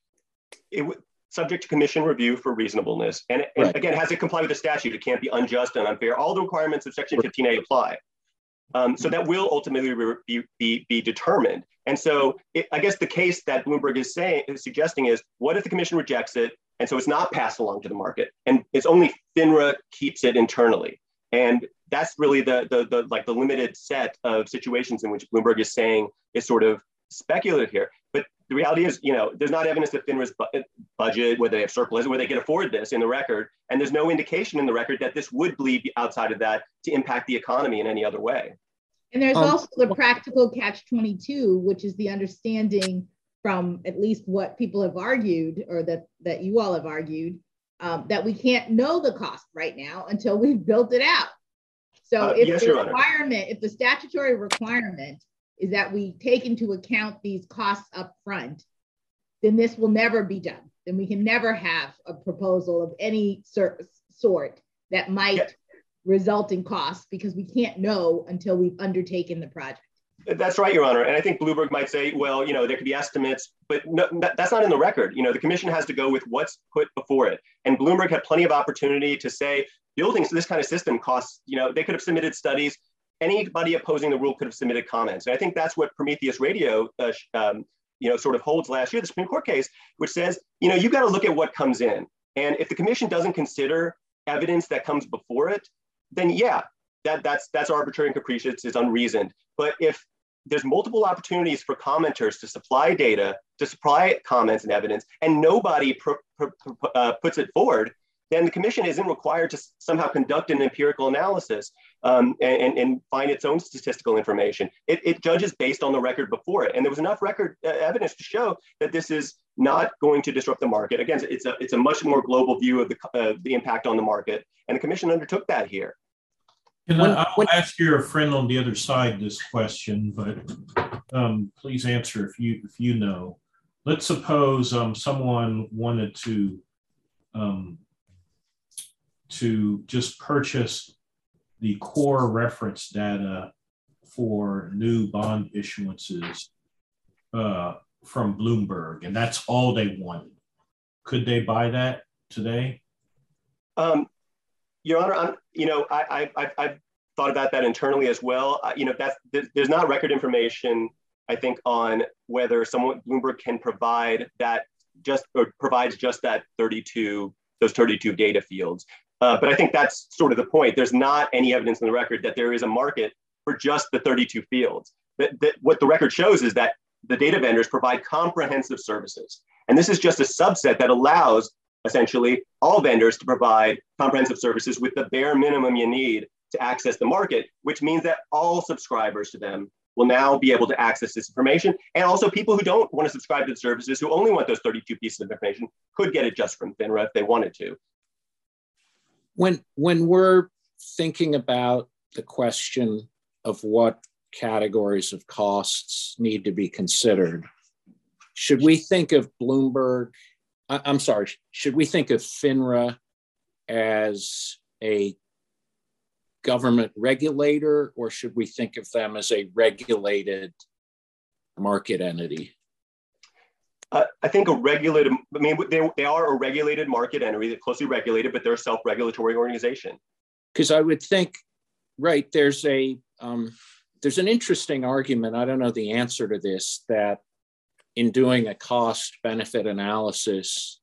It would subject to commission review for reasonableness. And, and right. again, has it comply with the statute? It can't be unjust and unfair. All the requirements of Section fifteen A apply. Um, so that will ultimately be, be, be determined. And so it, I guess the case that Bloomberg is saying, is suggesting is, what if the commission rejects it? And so it's not passed along to the market. And it's only FINRA keeps it internally. And that's really the, the, the like the limited set of situations in which Bloomberg is saying is sort of speculative here. But the reality is, you know, there's not evidence that FINRA's bu- budget, whether they have surplus, whether they can afford this in the record. And there's no indication in the record that this would bleed outside of that to impact the economy in any other way. And there's Um, also the practical catch twenty-two, which is the understanding from at least what people have argued, or that, that you all have argued, um, that we can't know the cost right now until we've built it out. So Uh, if yes, the Your Honor. requirement, if the statutory requirement is that we take into account these costs up front, then this will never be done. Then we can never have a proposal of any sor- sort that might Yeah. result in costs, because we can't know until we've undertaken the project. That's right, Your Honor. And I think Bloomberg might say, well, you know, there could be estimates, but no, that's not in the record. You know, the commission has to go with what's put before it. And Bloomberg had plenty of opportunity to say, building this kind of system costs, you know, they could have submitted studies. Anybody opposing the rule could have submitted comments. And I think that's what Prometheus Radio, uh, um, you know, sort of holds last year, the Supreme Court case, which says, you know, you got to look at what comes in. And if the commission doesn't consider evidence that comes before it, then yeah, that, that's, that's arbitrary and capricious, it's unreasoned. But if there's multiple opportunities for commenters to supply data, to supply comments and evidence, and nobody pro, pro, pro, uh, puts it forward, then the commission isn't required to somehow conduct an empirical analysis um, and, and find its own statistical information. It, it judges based on the record before it. And there was enough record uh, evidence to show that this is not going to disrupt the market. Again, it's a, it's a much more global view of the, uh, the impact on the market. And the commission undertook that here. And When- I'll when- ask your friend on the other side this question, but um, please answer if you if you know. Let's suppose um, someone wanted to um, to just purchase the core reference data for new bond issuances uh, from Bloomberg, and that's all they wanted. Could they buy that today? Um, Your Honor, I'm, you know, I, I, I've thought about that internally as well. Uh, you know, that's, there's not record information, I think, on whether someone, Bloomberg can provide that just, or provides just that thirty-two, those thirty-two data fields. Uh, but I think that's sort of the point. There's not any evidence in the record that there is a market for just the thirty-two fields. That, that what the record shows is that the data vendors provide comprehensive services. And this is just a subset that allows essentially all vendors to provide comprehensive services with the bare minimum you need to access the market, which means that all subscribers to them will now be able to access this information. And also people who don't want to subscribe to the services, who only want those thirty-two pieces of information, could get it just from FINRA if they wanted to. When, when we're thinking about the question of what categories of costs need to be considered, should we think of Bloomberg, I, I'm sorry, should we think of FINRA as a government regulator, or should we think of them as a regulated market entity? Uh, I think a regulated, I mean, they, they are a regulated market entity, they're closely regulated, but they're a self-regulatory organization. Because I would think, right, there's a, um, there's an interesting argument, I don't know the answer to this, that in doing a cost benefit analysis,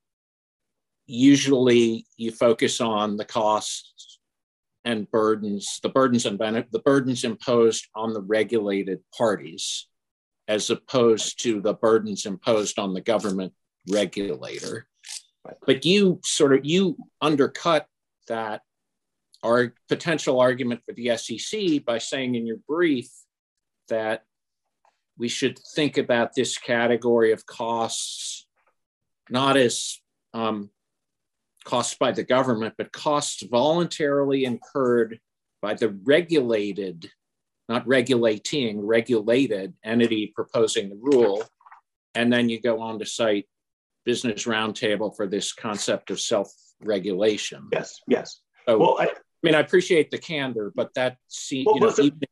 usually you focus on the costs and burdens, the burdens and benefit, the burdens imposed on the regulated parties, as opposed to the burdens imposed on the government regulator. But you sort of, you undercut that our potential argument for the S E C by saying in your brief that we should think about this category of costs not as um, costs by the government, but costs voluntarily incurred by the regulated, not regulating, regulated entity proposing the rule. And then you go on to cite Business Roundtable for this concept of self-regulation. Yes, yes. So, well, I, I mean, I appreciate the candor, but that, see, well, you know, listen, even,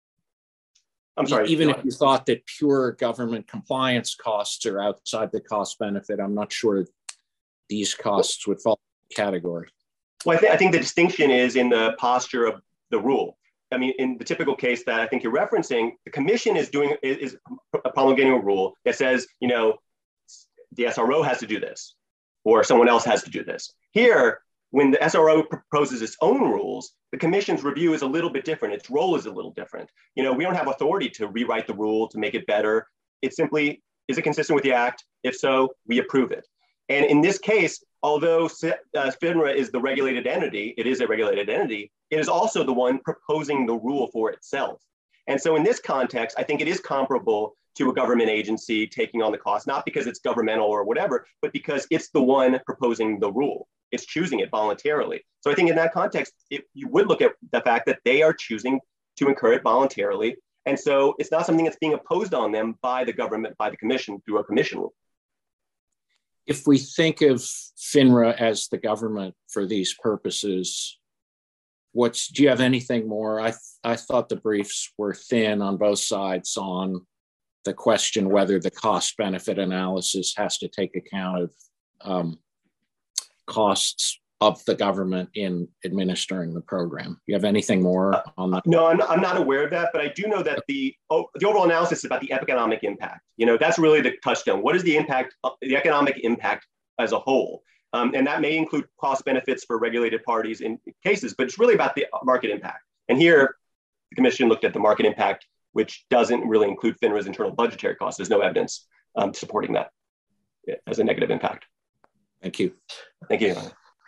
I'm sorry. even if you thought that pure government compliance costs are outside the cost benefit, I'm not sure these costs would fall in the category. Well, I, th- I think the distinction is in the posture of the rule. I mean, in the typical case that I think you're referencing, the commission is doing is, is promulgating a rule that says, you know, the S R O has to do this, or someone else has to do this. Here, when the S R O proposes its own rules, the commission's review is a little bit different. Its role is a little different. You know, we don't have authority to rewrite the rule to make it better. It simply, is it consistent with the act? If so, we approve it. And in this case, although uh, FINRA is the regulated entity, it is a regulated entity, it is also the one proposing the rule for itself. And so in this context, I think it is comparable to a government agency taking on the cost, not because it's governmental or whatever, but because it's the one proposing the rule. It's choosing it voluntarily. So I think in that context, if you would look at the fact that they are choosing to incur it voluntarily. And so it's not something that's being imposed on them by the government, by the commission through a commission rule. If we think of FINRA as the government for these purposes, what's, do you have anything more? I, th I thought the briefs were thin on both sides on the question whether the cost benefit analysis has to take account of um, costs of the government in administering the program. You have anything more on that? No, I'm, I'm not aware of that, but I do know that the, oh, the overall analysis is about the economic impact. You know, that's really the touchstone. What is the impact, the economic impact as a whole? Um, and that may include cost benefits for regulated parties in cases, but it's really about the market impact. And here, the commission looked at the market impact, which doesn't really include FINRA's internal budgetary costs. There's no evidence um, supporting that as a negative impact. Thank you. Thank you.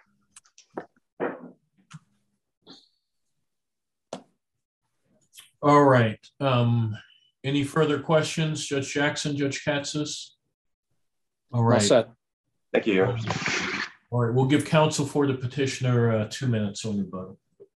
All right. Um, any further questions, Judge Jackson, Judge Katsas? All right. Well said. Thank you, Your Honor. All right. We'll give counsel for the petitioner uh, two minutes on rebuttal.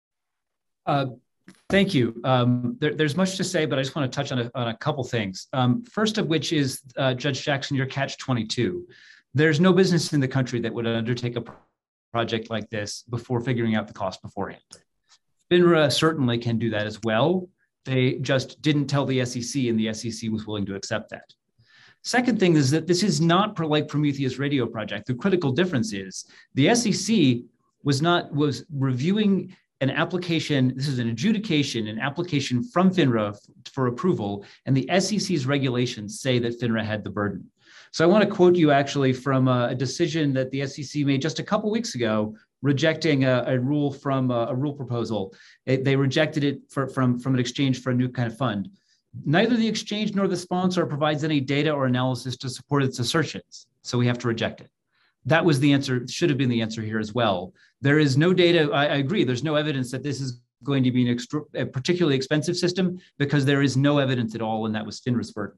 Uh, thank you. Um, there, there's much to say, but I just want to touch on a, on a couple things. Um, first of which is, uh, Judge Jackson, your catch twenty-two. There's no business in the country that would undertake a project like this before figuring out the cost beforehand. FINRA certainly can do that as well. They just didn't tell the S E C, and the S E C was willing to accept that. Second thing is that this is not like Prometheus Radio Project. The critical difference is the S E C was not was reviewing an application. This is an adjudication, an application from FINRA for approval, and the S E C's regulations say that FINRA had the burden. So I want to quote you actually from a, a decision that the S E C made just a couple weeks ago, rejecting a, a rule from a, a rule proposal. It, they rejected it for, from, from an exchange for a new kind of fund. Neither the exchange nor the sponsor provides any data or analysis to support its assertions, so we have to reject it. That was the answer, should have been the answer here as well. There is no data, I, I agree, there's no evidence that this is going to be an extra, a particularly expensive system because there is no evidence at all, and that was FINRA's burden.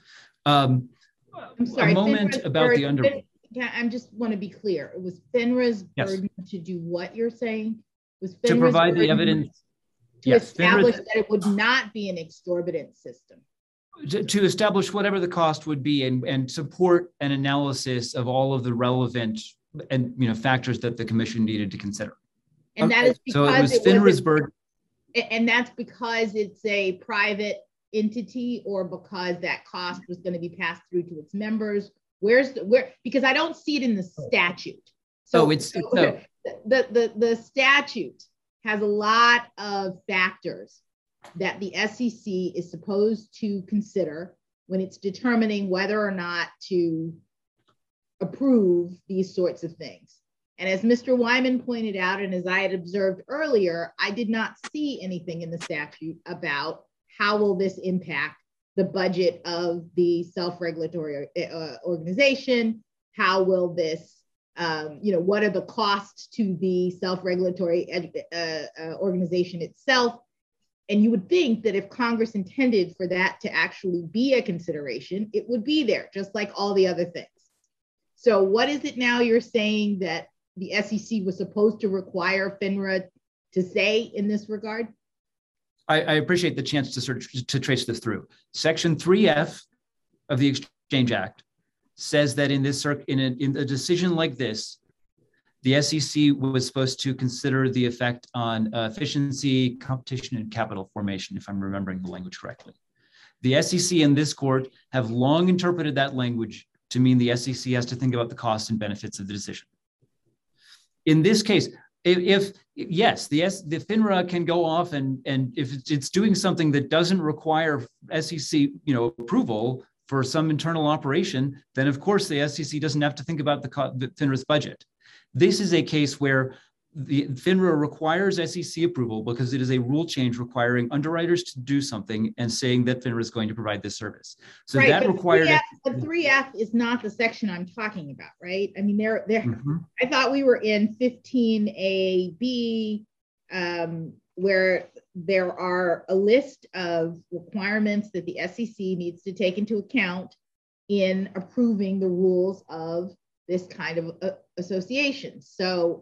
Um, I'm sorry, a moment FINRA's about burden, the under. Yeah, I just want to be clear. It was FINRA's Yes. burden to do what you're saying? It was FINRA's To provide the burden evidence. to Yes, establish FINRA's, that it would not be an exorbitant system. to, to establish whatever the cost would be and, and support an analysis of all of the relevant and you know factors that the commission needed to consider. And that is because So it was it FINRA's wasn't- burden. and that's because it's a private entity, or because that cost was going to be passed through to its members? Where's the, where, because I don't see it in the statute. So Oh, it's- so no. the, the, the statute has a lot of factors that the S E C is supposed to consider when it's determining whether or not to approve these sorts of things. And as Mister Wyman pointed out, and as I had observed earlier, I did not see anything in the statute about how will this impact the budget of the self-regulatory uh, organization. How will this, um, you know, what are the costs to the self-regulatory uh, uh, organization itself? And you would think that if Congress intended for that to actually be a consideration, it would be there, just like all the other things. So what is it now you're saying that the S E C was supposed to require FINRA to say in this regard? I, I appreciate the chance to sort of to trace this through. Section three F of the Exchange Act says that in this in a, in a decision like this, the S E C was supposed to consider the effect on uh, efficiency, competition, and capital formation, if I'm remembering the language correctly. The S E C and this court have long interpreted that language to mean the S E C has to think about the costs and benefits of the decision. In this case, if, if yes, the, S, the FINRA can go off and, and if it's doing something that doesn't require S E C you know, approval for some internal operation, then of course the S E C doesn't have to think about the, the FINRA's budget. This is a case where the FINRA requires S E C approval because it is a rule change requiring underwriters to do something and saying that FINRA is going to provide this service. So right, that but required. three F, but three F is not the section I'm talking about, right? I mean, there, there. Mm-hmm. I thought we were in fifteen A B, um, where there are a list of requirements that the S E C needs to take into account in approving the rules of this kind of uh, association. So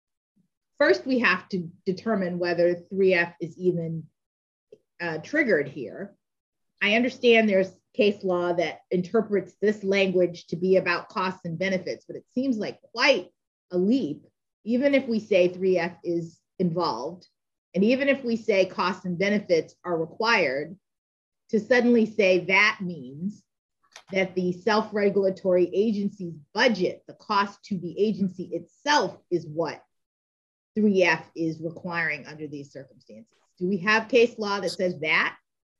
first, we have to determine whether three F is even uh, triggered here. I understand there's case law that interprets this language to be about costs and benefits, but it seems like quite a leap, even if we say three F is involved, and even if we say costs and benefits are required, to suddenly say that means that the self-regulatory agency's budget, the cost to the agency itself, is what three F is requiring under these circumstances. Do we have case law that says that?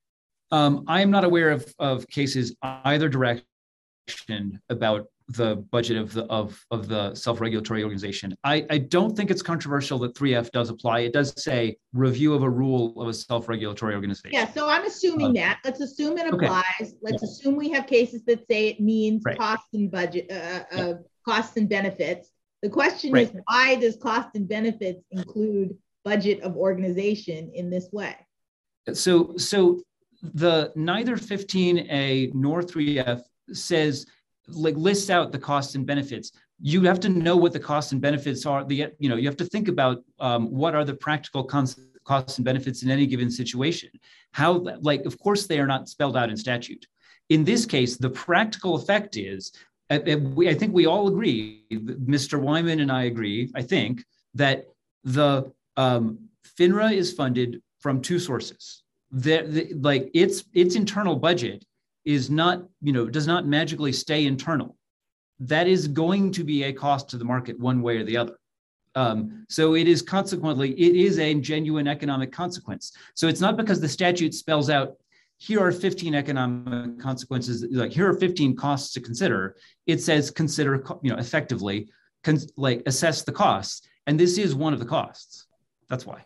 Um, I am not aware of, of cases either direction about the budget of the of, of the self-regulatory organization. I, I don't think it's controversial that three F does apply. It does say review of a rule of a self-regulatory organization. Yeah, so I'm assuming um, that. Let's assume it applies. Okay. Let's yeah. assume we have cases that say it means right. costs and budget, uh, yeah. uh, costs and benefits. The question right. is, why does cost and benefits include budget of organization in this way? So, so the neither fifteen A nor three F says, like, lists out the costs and benefits. You have to know what the costs and benefits are. The, you know, you have to think about um, what are the practical cons- costs and benefits in any given situation. How, like, of course, they are not spelled out in statute. In this case, the practical effect is, I think we all agree, Mister Wyman and I agree, I think, that the um, FINRA is funded from two sources. The, the, like its its internal budget is not, you know, does not magically stay internal. That is going to be a cost to the market one way or the other. Um, so it is consequently, it is a genuine economic consequence. So it's not because the statute spells out, here are fifteen economic consequences, like here are fifteen costs to consider. It says consider, you know, effectively, con- like assess the costs. And this is one of the costs. That's why.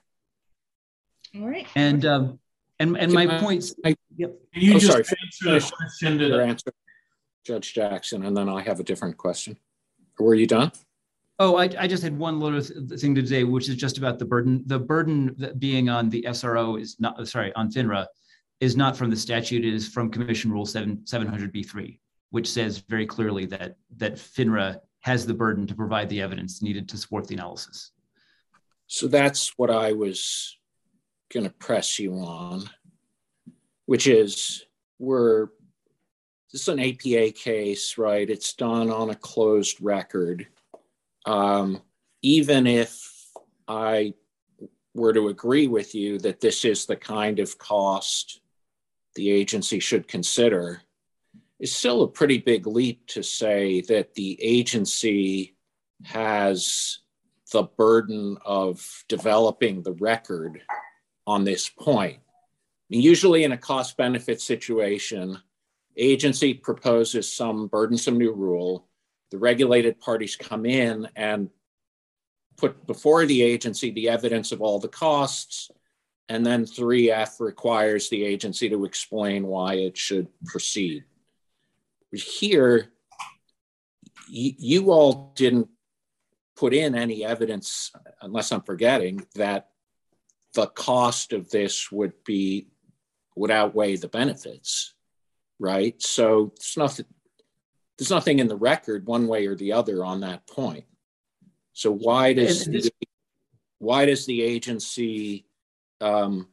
All right. And um, and and my points. I, yep. Can you oh, just sorry, answer the question to your answer, Judge Jackson, and then I have a different question. Were you done? Oh, I, I just had one little thing to say, which is just about the burden. The burden that being on the S R O is not, sorry, on FINRA, is not from the statute. It is from Commission Rule seven hundred B three, which says very clearly that that FINRA has the burden to provide the evidence needed to support the analysis. So that's what I was going to press you on, which is we're, this is an A P A case, right? It's done on a closed record. Um, even if I were to agree with you that this is the kind of cost the agency should consider, it's still a pretty big leap to say that the agency has the burden of developing the record on this point. I mean, usually in a cost benefit situation, agency proposes some burdensome new rule. The regulated parties come in and put before the agency the evidence of all the costs, and then three F requires the agency to explain why it should proceed. Here, y- you all didn't put in any evidence, unless I'm forgetting, that the cost of this would be, would outweigh the benefits, right? So there's nothing, there's nothing in the record one way or the other on that point. So why does the, why does the agency um,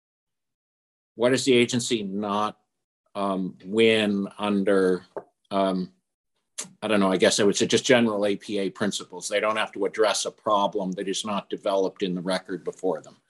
why does the agency not um, win under um, I don't know, I guess I would say just general A P A principles? They don't have to address a problem that is not developed in the record before them.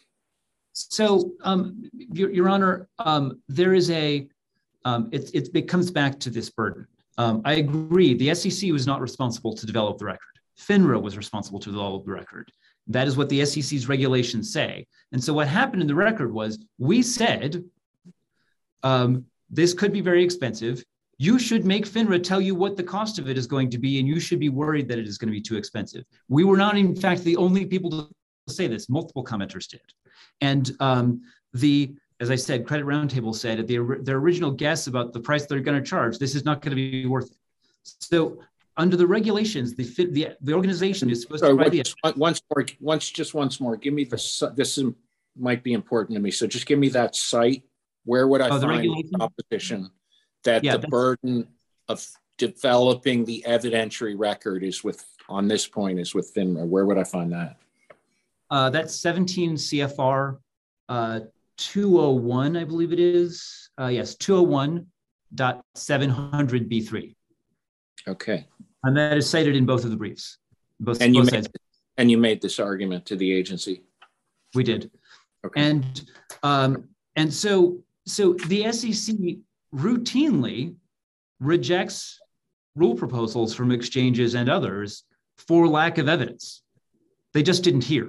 So, um, Your, Your Honor, um, there is a um, it, it, it comes back to this burden. Um, I agree. The S E C was not responsible to develop the record. FINRA was responsible to develop the record. That is what the S E C's regulations say. And so what happened in the record was we said, um, this could be very expensive. You should make FINRA tell you what the cost of it is going to be, and you should be worried that it is going to be too expensive. We were not, in fact, the only people to say this. Multiple commenters did. And um, the, as I said, Credit Roundtable said at the, their original guess about the price they're going to charge, this is not going to be worth it. So under the regulations, the the, the organization is supposed Sorry, to provide once, the once more, once just once more. Give me the this is, might be important to me. So just give me that site. Where would I oh, find the proposition that yeah, the burden of developing the evidentiary record is with on this point is with FINRA? Where would I find that? Uh, that's seventeen C F R uh, two oh one, I believe it is. Uh, yes, two oh one dot seven hundred B three. Okay. And that is cited in both of the briefs. Both, and, both you made, and you made this argument to the agency? We did. Okay. And um, and so so the S E C routinely rejects rule proposals from exchanges and others for lack of evidence. They just didn't hear.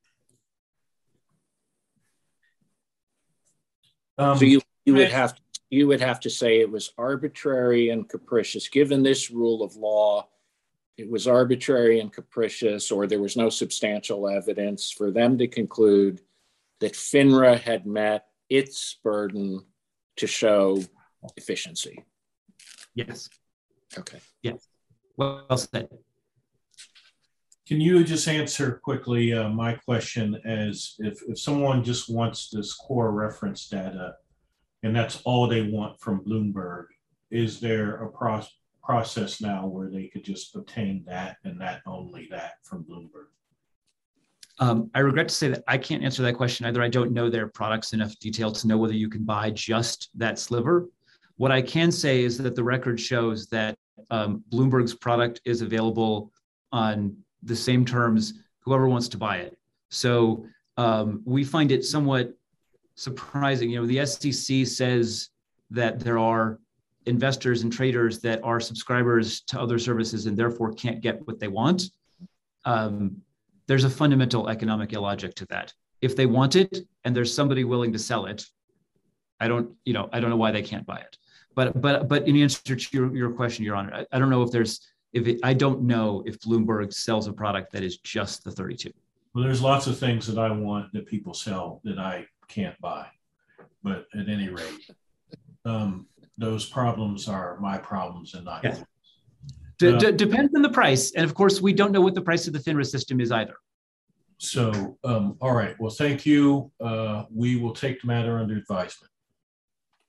Um, so you, you would have to, you would have to say it was arbitrary and capricious, given this rule of law. It was arbitrary and capricious, or there was no substantial evidence for them to conclude that FINRA had met its burden to show efficiency. Yes. Okay. Yes. Well said. Can you just answer quickly uh, my question as if, if someone just wants this core reference data and that's all they want from Bloomberg, is there a pro process now where they could just obtain that and that only that from Bloomberg? Um, I regret to say that I can't answer that question either. I don't know their products enough detail to know whether you can buy just that sliver. What I can say is that the record shows that um, Bloomberg's product is available on the same terms, whoever wants to buy it. So um, we find it somewhat surprising. You know, the S E C says that there are investors and traders that are subscribers to other services and therefore can't get what they want. Um, there's a fundamental economic illogic to that. If they want it and there's somebody willing to sell it, I don't, you know, I don't know why they can't buy it. But but but in answer to your, your question, Your Honor, I, I don't know if there's If it, I don't know if Bloomberg sells a product that is just the thirty-two. Well, there's lots of things that I want that people sell that I can't buy. But at any rate, um, those problems are my problems and not yours. Yeah. Uh, D depends on the price. And of course, we don't know what the price of the FINRA system is either. So, um, all right. Well, thank you. Uh, we will take the matter under advisement.